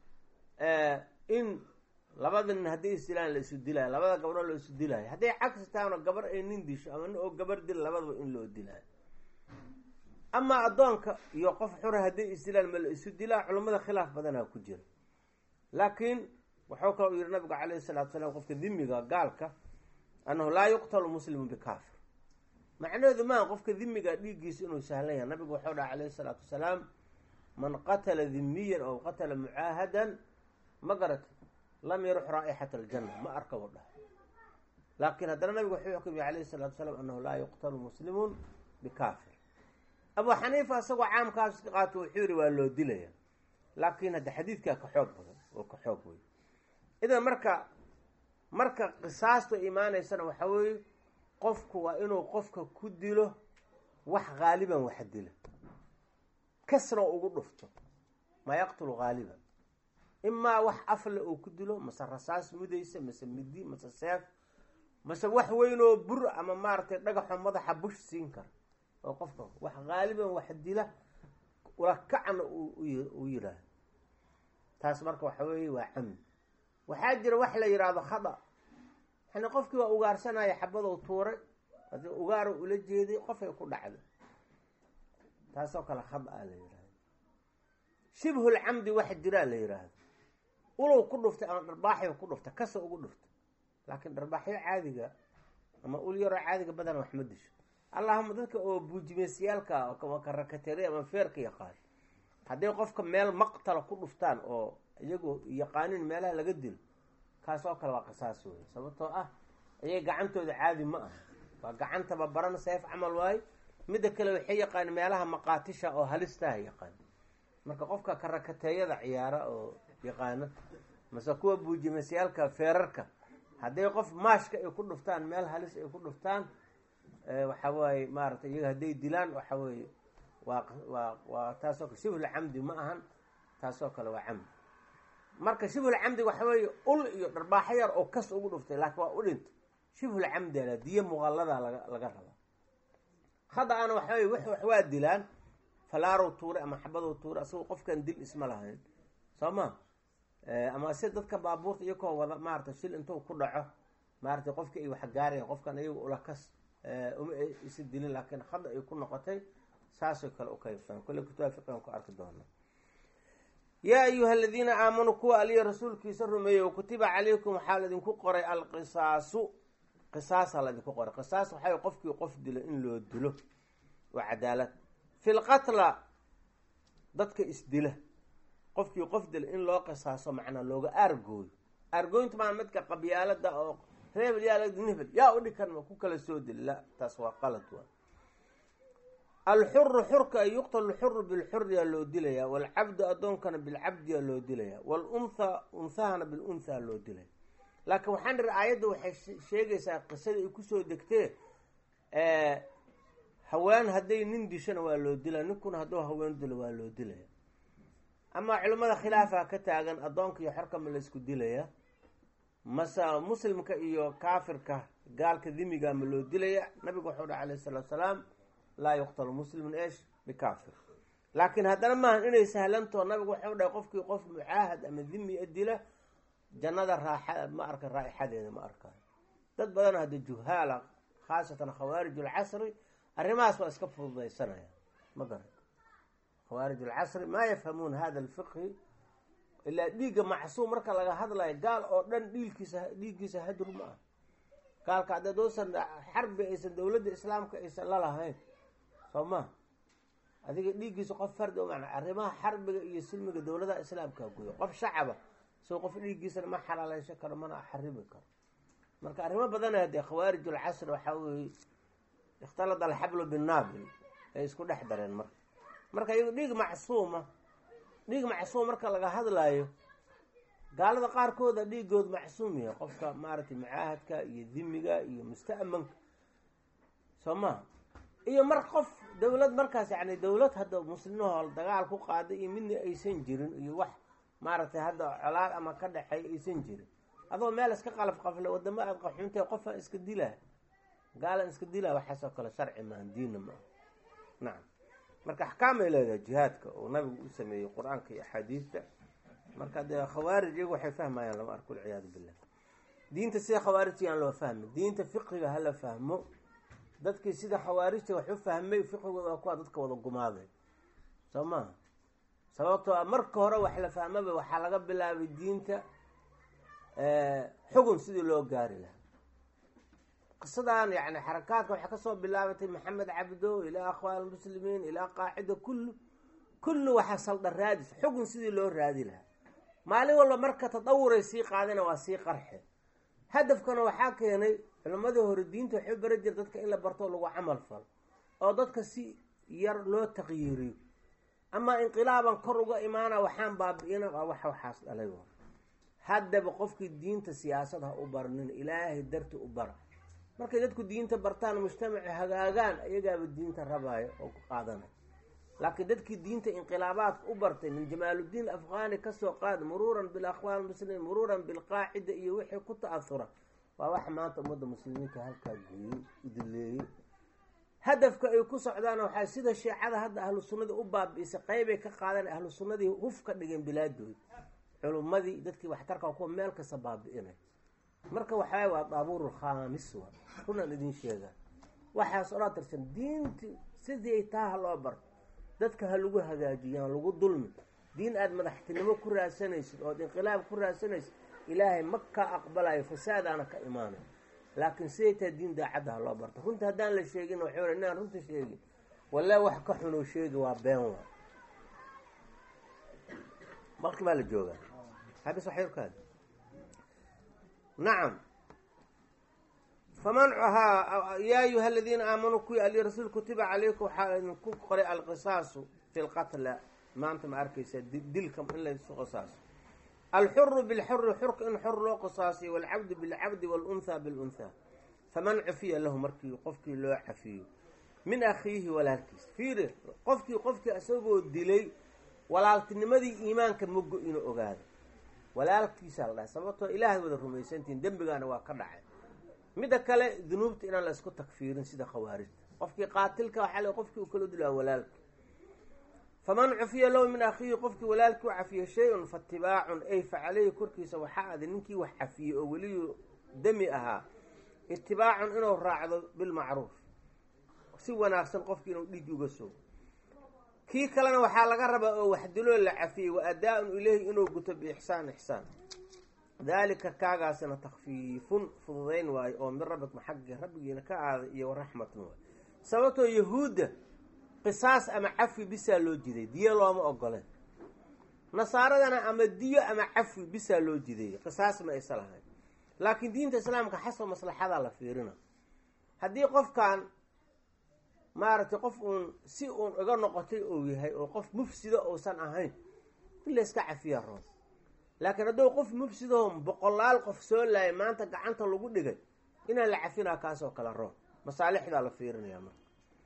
in labada nin haddii isdilaan la isu dilaayo labada gabdhood la isu dilaayo hadday cagsi taana gabar ay nin disho ama nin oo gabar dil labadaba in loo dilaayo amaa addoonka iyo qof xura hadday isdilaan ma la isu dilaa culammada khilaaf badanaa ku jira laakiin waxuu kale u yihi nabigu calayhi salaatu salaam qofka dimiga gaalka annahu laa yuqtalu muslimu bikaafir macnaheedu maa qofka dimiga dhiiggiisa inuu sahlan yahay nabigu waxau dhaha calayhi salaatu wasalaam man qatala dimiyan aw qatala mucaahadan ma garata lam yarux raa'ixata aljanna ma arka u dhaha laakiin haddana nabigu wuxuu xukumiyey calayhi salaatu wasalaam annahu laa yuqtalu muslimun bikaafir abu xaniifa isagoo caamkaas ka qaato wuxuu yihi waa loo dilaya laakiin hadda xadiidkaa ka xoog badan oo ka xoog wey idan marka marka qisaastu imaanaysana waxaa weeye qofku waa inuu qofka ku dilo wax haaliban wax dila kasna ugu dhufto maa yaqtulu haaliban imaa wax afle uu ku dilo mase rasaas mudaysa mase midi mase seef mase wax weynoo bur ama maaragtay dhagaxo madaxa bush siin kara oo qofka wax haaliban wax dila ulakacna uu yiraahdo taas marka waxa weeye waa camd waxaa jira wax la yidhaahdo khada yani qofkii waa ugaarsanaya xabadou tuuray hadii ugaaro ula jeeday qofay ku dhacday taasoo kale khada a la yidhahdo shibhul camdi wax jiraa la yidhaahdo ulow ku dhuftay ama dharbaaxyo ku dhuftay kasoo ugu dhuftay laakiin dharbaaxyo caadiga ama ul yaroo caadiga badan wax ma disho allahuma dadka oo buujimeesyaalka oo karakateeri ama feerka yaqaan hadday qofka meel maqtala ku dhuftaan oo iyagoo yaqaanin meelaha laga dilo kaas oo kale waa qisaas wey sababtoo ah ayay gacantooda caadi ma aha waa gacantaba baran seef camal waayo midda kale waxay yaqaan meelaha maqaatisha oo halistaha yaqaan marka qofka karakateeyada ciyaara oo yaqaana mase kuwa buujimeesyaalka feerarka hadday qof maashka ay ku dhuftaan meel halis ay ku dhuftaan waxa waaye maaragtay iyaga hadday dilaan waxa weeye waa waa waa taasoo kale shibhul camdi ma ahan taasoo kale waa camdi marka shibhul camdi waxa weeye ul iyo dharbaaxo yar oo kas ugu dhuftay laakiin waa u dhinto shibhul camdi ala diya muqallada laga laga raba khada ana waxa weeye wax wax waa dilaan falaarow tuure ama xabadow tuure asagoo qofkan dil isma lahayn soo ma ama si dadka baabuurta iyakoo wada maaragtay shil intuu ku dhaco maaragtay qofkii ay wax gaarayaan qofkan iyagu ula kas uma isa dilin laakiin khada ay ku noqotay saasoo kale u qaybsan kolle kutubaa fiqigan ku arki doona yaa ayuha aladiina aamanuu kuwa aliya rasuulkiisa rumeeyo kutiba calaykum waxaa laidinku qoray alqisaasu qisaasa laidinku qoray qisaas waxay qofkii qof dilo in loo dilo waa cadaalad fi lqatla dadka isdila qofkii qof dila in loo qisaaso macnaa looga aargooyo aargooyinta maa midka qabyaalada oo reebel yaa nihbel yaa u dhikan ma ku kala soo dili la taas waa qalad waa alxuru xurka ay yuqtalu lxuru bilxuriyaa loo dilayaa waalcabdu addoonkana bilcabdiyaa loo dilayaa waluntha unthahana bilunthaa loo dilaya laakiin waxaan iri aayadda waxay sheegaysaa qisadii ay kusoo degtee haween hadday nin dishana waa loo dilaya ninkuna hadduu haween dilo waa loo dilaya amaa culimmada khilaafa ka taagan addoonka iyo xorka ma la isku dilaya mase muslimka iyo kaafirka gaalka dimiga ma loo dilaya nabigu wuxuu dhaha alayhi salaatu salaam laa yuqtalu muslimun esh bikaafir laakiin haddana maahan inay sahlantoo nabigu wuxuu dhahay qofkii qof mucaahad ama dimi a dila jannada raaxa ma arka raaixadeeda ma arkayo dad badan hadda juhaala khaasatan khawaarij ulcasri arrimahaas waa iska fududaysanaya ma garan khawaarij ulcasri maa yafhamuuna hada alfiqhi ilaa dhiigga macsuum marka laga hadlayo gaal oo dhan dhiilkiisa dhiiggiisa hadur ma ah gaalka haddaad oosan xarbi aysan dowladda islaamka aysan la lahayn soo ma adiga dhiiggiisa qof fardi o macnaa arrimaha xarbiga iyo silmiga dowladaha islaamkaa guyo qof shacaba soo qof dhiiggiisana ma xalaaleysho karo mana xaribi karo marka arrimo badana haddee khawaarij ulcasri waxaa weeye ikhtalada alxablu binaabil ay isku dhex dareen marka marka iyago dhiig macsuuma dhiig macsuum marka laga hadlaayo gaalada qaarkooda dhiigood macsuum yahay qofka maaragtay mucaahadka iyo dimiga iyo musta'manka soo maha iyo mar qof dowlad markaas yani dowlad hadda muslimahoo dagaal ku qaaday iyo midna aysan jirin iyo wax maaragtay hadda colaad ama ka dhexeey aysan jirin adoo meel iska qalaf qafle wadamo aad qaxuuntay qofaan iska dilaa gaalan iska dilaa waxaasoo kale sharci maahan diinna maaha nacam marka axkaamay leedahay jihaadka oo nabigu u sameeyey qur-aanka iyo axaadiista marka dee khawaarij iyagu waxay fahmayaan lama arko walciyaadu billah diinta sida khawaarijta yaan loo fahmi diinta fiqiga hala fahmo dadkii sida khawaarijta wax u fahmay fiqigooda waa kuwa dadka wada gumaaday soo maha sababtoo marka hore wax la fahmaba waxaa laga bilaabay diinta xugun sidii loo gaari lahaa qisadan yani xarakaadka waxay kasoo bilaabatay maxamed cabdo ilaa akhwaan almuslimiin ilaa qaacida kullu kullu waxaa saldha raadis xugun sidii loo raadi lahaa maalin walba marka tadawuray sii qaadana waa sii qarxe hadafkana waxaa keenay culammadii hore diinta waxay bari jira dadka in la barto lagu camal falo oo dadka si yar loo taqyiiriyo amaa inqilaaban kor uga imaana waxaan baabi-ina waa wax waxaas dhalay haddaba qofkii diinta siyaasad ha u barnin ilaahay darti u bara markay dadku diinta bartaan mujtamaci hagaagaan ayagaaba diinta rabaayo oo ku qaadanay laakiin dadkii diinta inqilaabaadka u bartay min jamaaluddiin afghani kasoo qaad muruuran bilakhwaan almuslimiin muruuran bilqaacida iyo wixii ku ta'ahura waa waxa maanta ummadda muslimiinta halkaa geeyey udileeyey hadafka ay ku socdaan waxaa sida shiicada hadda ahlu sunnadii u baabi'isay qeybay ka qaadeen ahlu sunnadii huf ka dhigeen bilaadooda culummadii dadkii waxtarka kuwa meel kasta baabi'inay marka waxaa waa daabuurul khaamis wa runaan idin sheegaa waxaas olaa tirsan diinti sidii ay taa ha loo barto dadka ha lagu hagaajiyaan lagu dulmi diin aada madaxtinimo ku raadsanaysid ood inqilaab ku raadsanaysid ilaahay ma ka aqbalayo fasaadaana ka imaanayo laakiin siday taa diin daacadda ha loo barto runta haddaan la sheegin waxay wala inaan runta sheegin wallahi wax ka xunoo sheegi waa been waa marki maa la joogaa habis wax yarkaada nacam faman haa yaa ayuha aladiina aamanuu kuwii ali rasuul kutiba calaykum waxaa idinku qoray alqisaasu fi lqatla maanta ma arkaysa dilka in laysu qisaaso alxuru bilxuri xurka in xor loo qisaasiyo walcabdu bilcabdi walunthaa bilunthaa faman cafiya lahu markii qofkii loo cafiyo min akhiihi walaalkiis fiiri qofkii qofkii isagoo dilay walaaltinimadii iimaanka mogo inuu ogaado walaalkiisaa la dhahay sababtoo ilaahay wada rumaysantihiin dembigaana waa ka dhacay midda kale dunuubta inaan la isku takfiirin sida khawaarijta qofkii qaatilka waxaa le qofkii uu kala dilaa walaalka faman cufiya lahu min akhiihi qofkii walaalkii u cafiya shay-un faatibaacun ay fa caleyhi korkiisa waxaa adi ninkii wax cafiyey oo weliyu dami ahaa itibaacun inuu raacdo bilmacruuf si wanaagsan qofkii inuu dhiig uga soo kii kalena waxaa laga rabaa oo waxdiloo la cafiyey wa adaa-un ileyhi inuu guto biixsaan ixsaan daalika kaagaasina takfiifun fududayn waayo oo min rabbikma xaggi rabbigiina ka aaday iyo waraxmatun waayo sababtoo yahuudda qisaas ama cafi bisaa loo jiday diyo looma ogoleen nasaaradana ama diyo ama cafi bisaa loo jiday qisaas ma aysa lahayn laakiin diinta islaamka xasab maslaxadaa la fiirina haddii qofkan maaragtay qof uun si uun iga noqotay ou yahay oo qof mufsida uusan ahayn in la iska cafiya roon laakiin hadduu qof mufsidaho boqolaal qof soo laayay maanta gacanta lagu dhigay inaan la cafinaa kaasoo kale roon masaalixdaa la fiirinayaa marka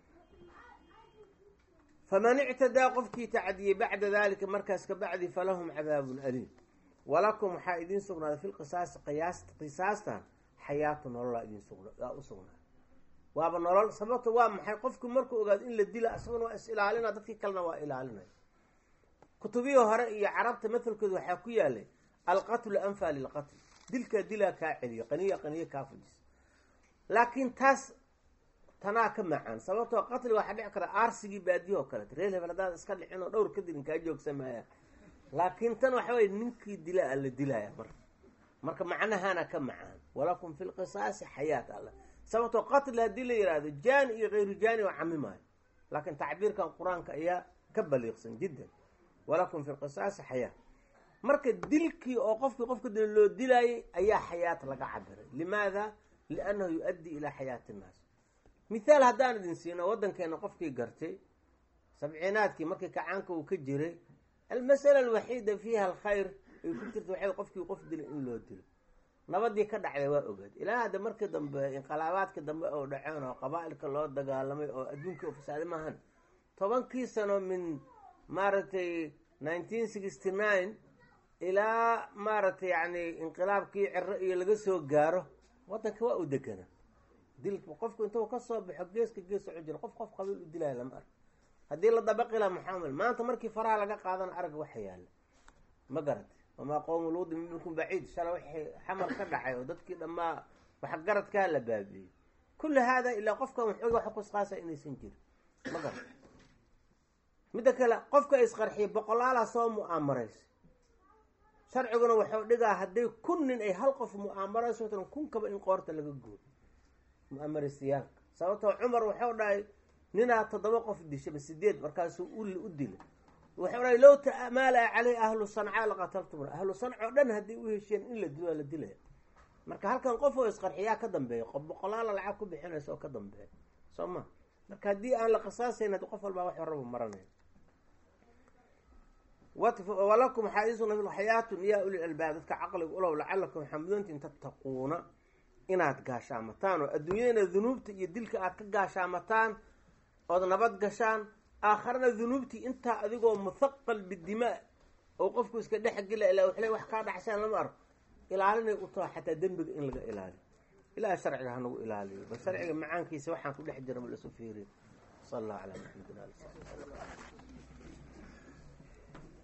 faman ictadaa qofkii tacdiyey bacda daalika markaas ka bacdi falahum cadaabun aliim walakum waxaa idiin sugnaaday fi lqisaasi qiyaas qisaastan xayaatu nololaa idin sugna u sugnaaday waaba nolol sababta waa maxay qofku markuu ogaado in la dila isaguna waa is ilaalina dadkii kalena waa ilaalinaya kutubihii hore iyo carabta mathalkooda waxaa ku yaalay alqatlu anfa lilqatl dilkaa dilaa kaa celiyo qaniya qaniya kaa fujis laakiin taas tanaa ka macaan sababtoo qatli waxaa dhici kara aarsigii baadiye oo kaleeto reel hebel haddaad iska dhicin oo dhowr ka dilin kaa joogsamaya laakiin tan waxa weye ninkii dilaa la dilaya marka marka macnahana ka macaan walakum fi lqisaasi xayaat alla sababtoo qatli haddii la yihahdo jaani iyo kayru jaani waa camimaayo laakiin tacbiirkan qur-aanka ayaa ka baliiqsan jiddan walakum fi lqisaasi xayaat marka dilkii oo qofkii qofka dila loo dilaayay ayaa xayaat laga cabiray limaada liannahu yu-addii ilaa xayaati innaas mithaal haddaan idin siino waddankeena qofkii gartay sabciinaadkii markii kacaanka uu ka jiray almasala alwaxiida fiiha alkhayr ay ku jirta waxay qofkii qof dilay in loo dilo nabadii ka dhacday waa ogaad ilaa hadda markii dambe inqilaabaadka dambe oo dhaceen oo qabaa-ilka loo dagaalamay oo adduunkii oo fasaaday maahan tobankii sano min maaragtay nineteen sixty nine ilaa maaragtay yacni inqilaabkii ciro iyo laga soo gaaro waddanka waa u degana dilka qofku intuu ka soo baxo geeska gees soco jiro qof qof qabiil u dilaya lama arg haddii la dabaqi laha maxaamil maanta markii faraha laga qaadana arag waxa yaalla ma garata wamaa qowmu luudi minkum baciid shala waxay xamar ka dhacay oo dadkii dhammaa waxgaradkaa la baabiiyey kulli haada ilaa qofkan waxoog waxa kusqaasa inaysan jirin ma garata midda kale qofka isqarxiya boqolaalaa soo mu'aamaraysa sharciguna waxuu dhigaa hadday kun nin ay hal qof mu'aamarayso tan kunkaba in qoorta laga gooyo mu'amaristayaalka sababtoo cumar waxuu dhahay ninaa toddoba qof dishay ma sideed markaasuu ul u dilay waxuu dhahay low ta'maala caleyh ahlu sancaa laqataltumna ahlu sanca oo dhan haddii u heshiyeen in la dilo waa la dilaya marka halkan qof oo isqarxiyaa ka dambeeya qof boqolaala lacag ku bixinaysa oo ka dambeeya soo ma marka haddii aan la qisaasayn hadi qof walbaa wax horaba maranaya walakum waxaa idin sugna filxayaatun yaa uli albaab dadka caqliga ulow lacalakum xamdoontiin tattaquuna inaad gaashaamataan oo adduunyadana dunuubta iyo dilka aad ka gaashaamataan ood nabad gashaan aakharana dunuubtii intaa adigoo muthaqal bidimaa oo qofku iska dhex gela ilaa waxle wax kaa dhacsaan lama arko ilaalinay u taha xataa dembiga in laga ilaaliyo ilaa sharciga hanagu ilaaliyo bal sharciga macaankiisa waxaan ku dhex jira ma lasu fiiriyo sal allahu calaa maxamedin ali sal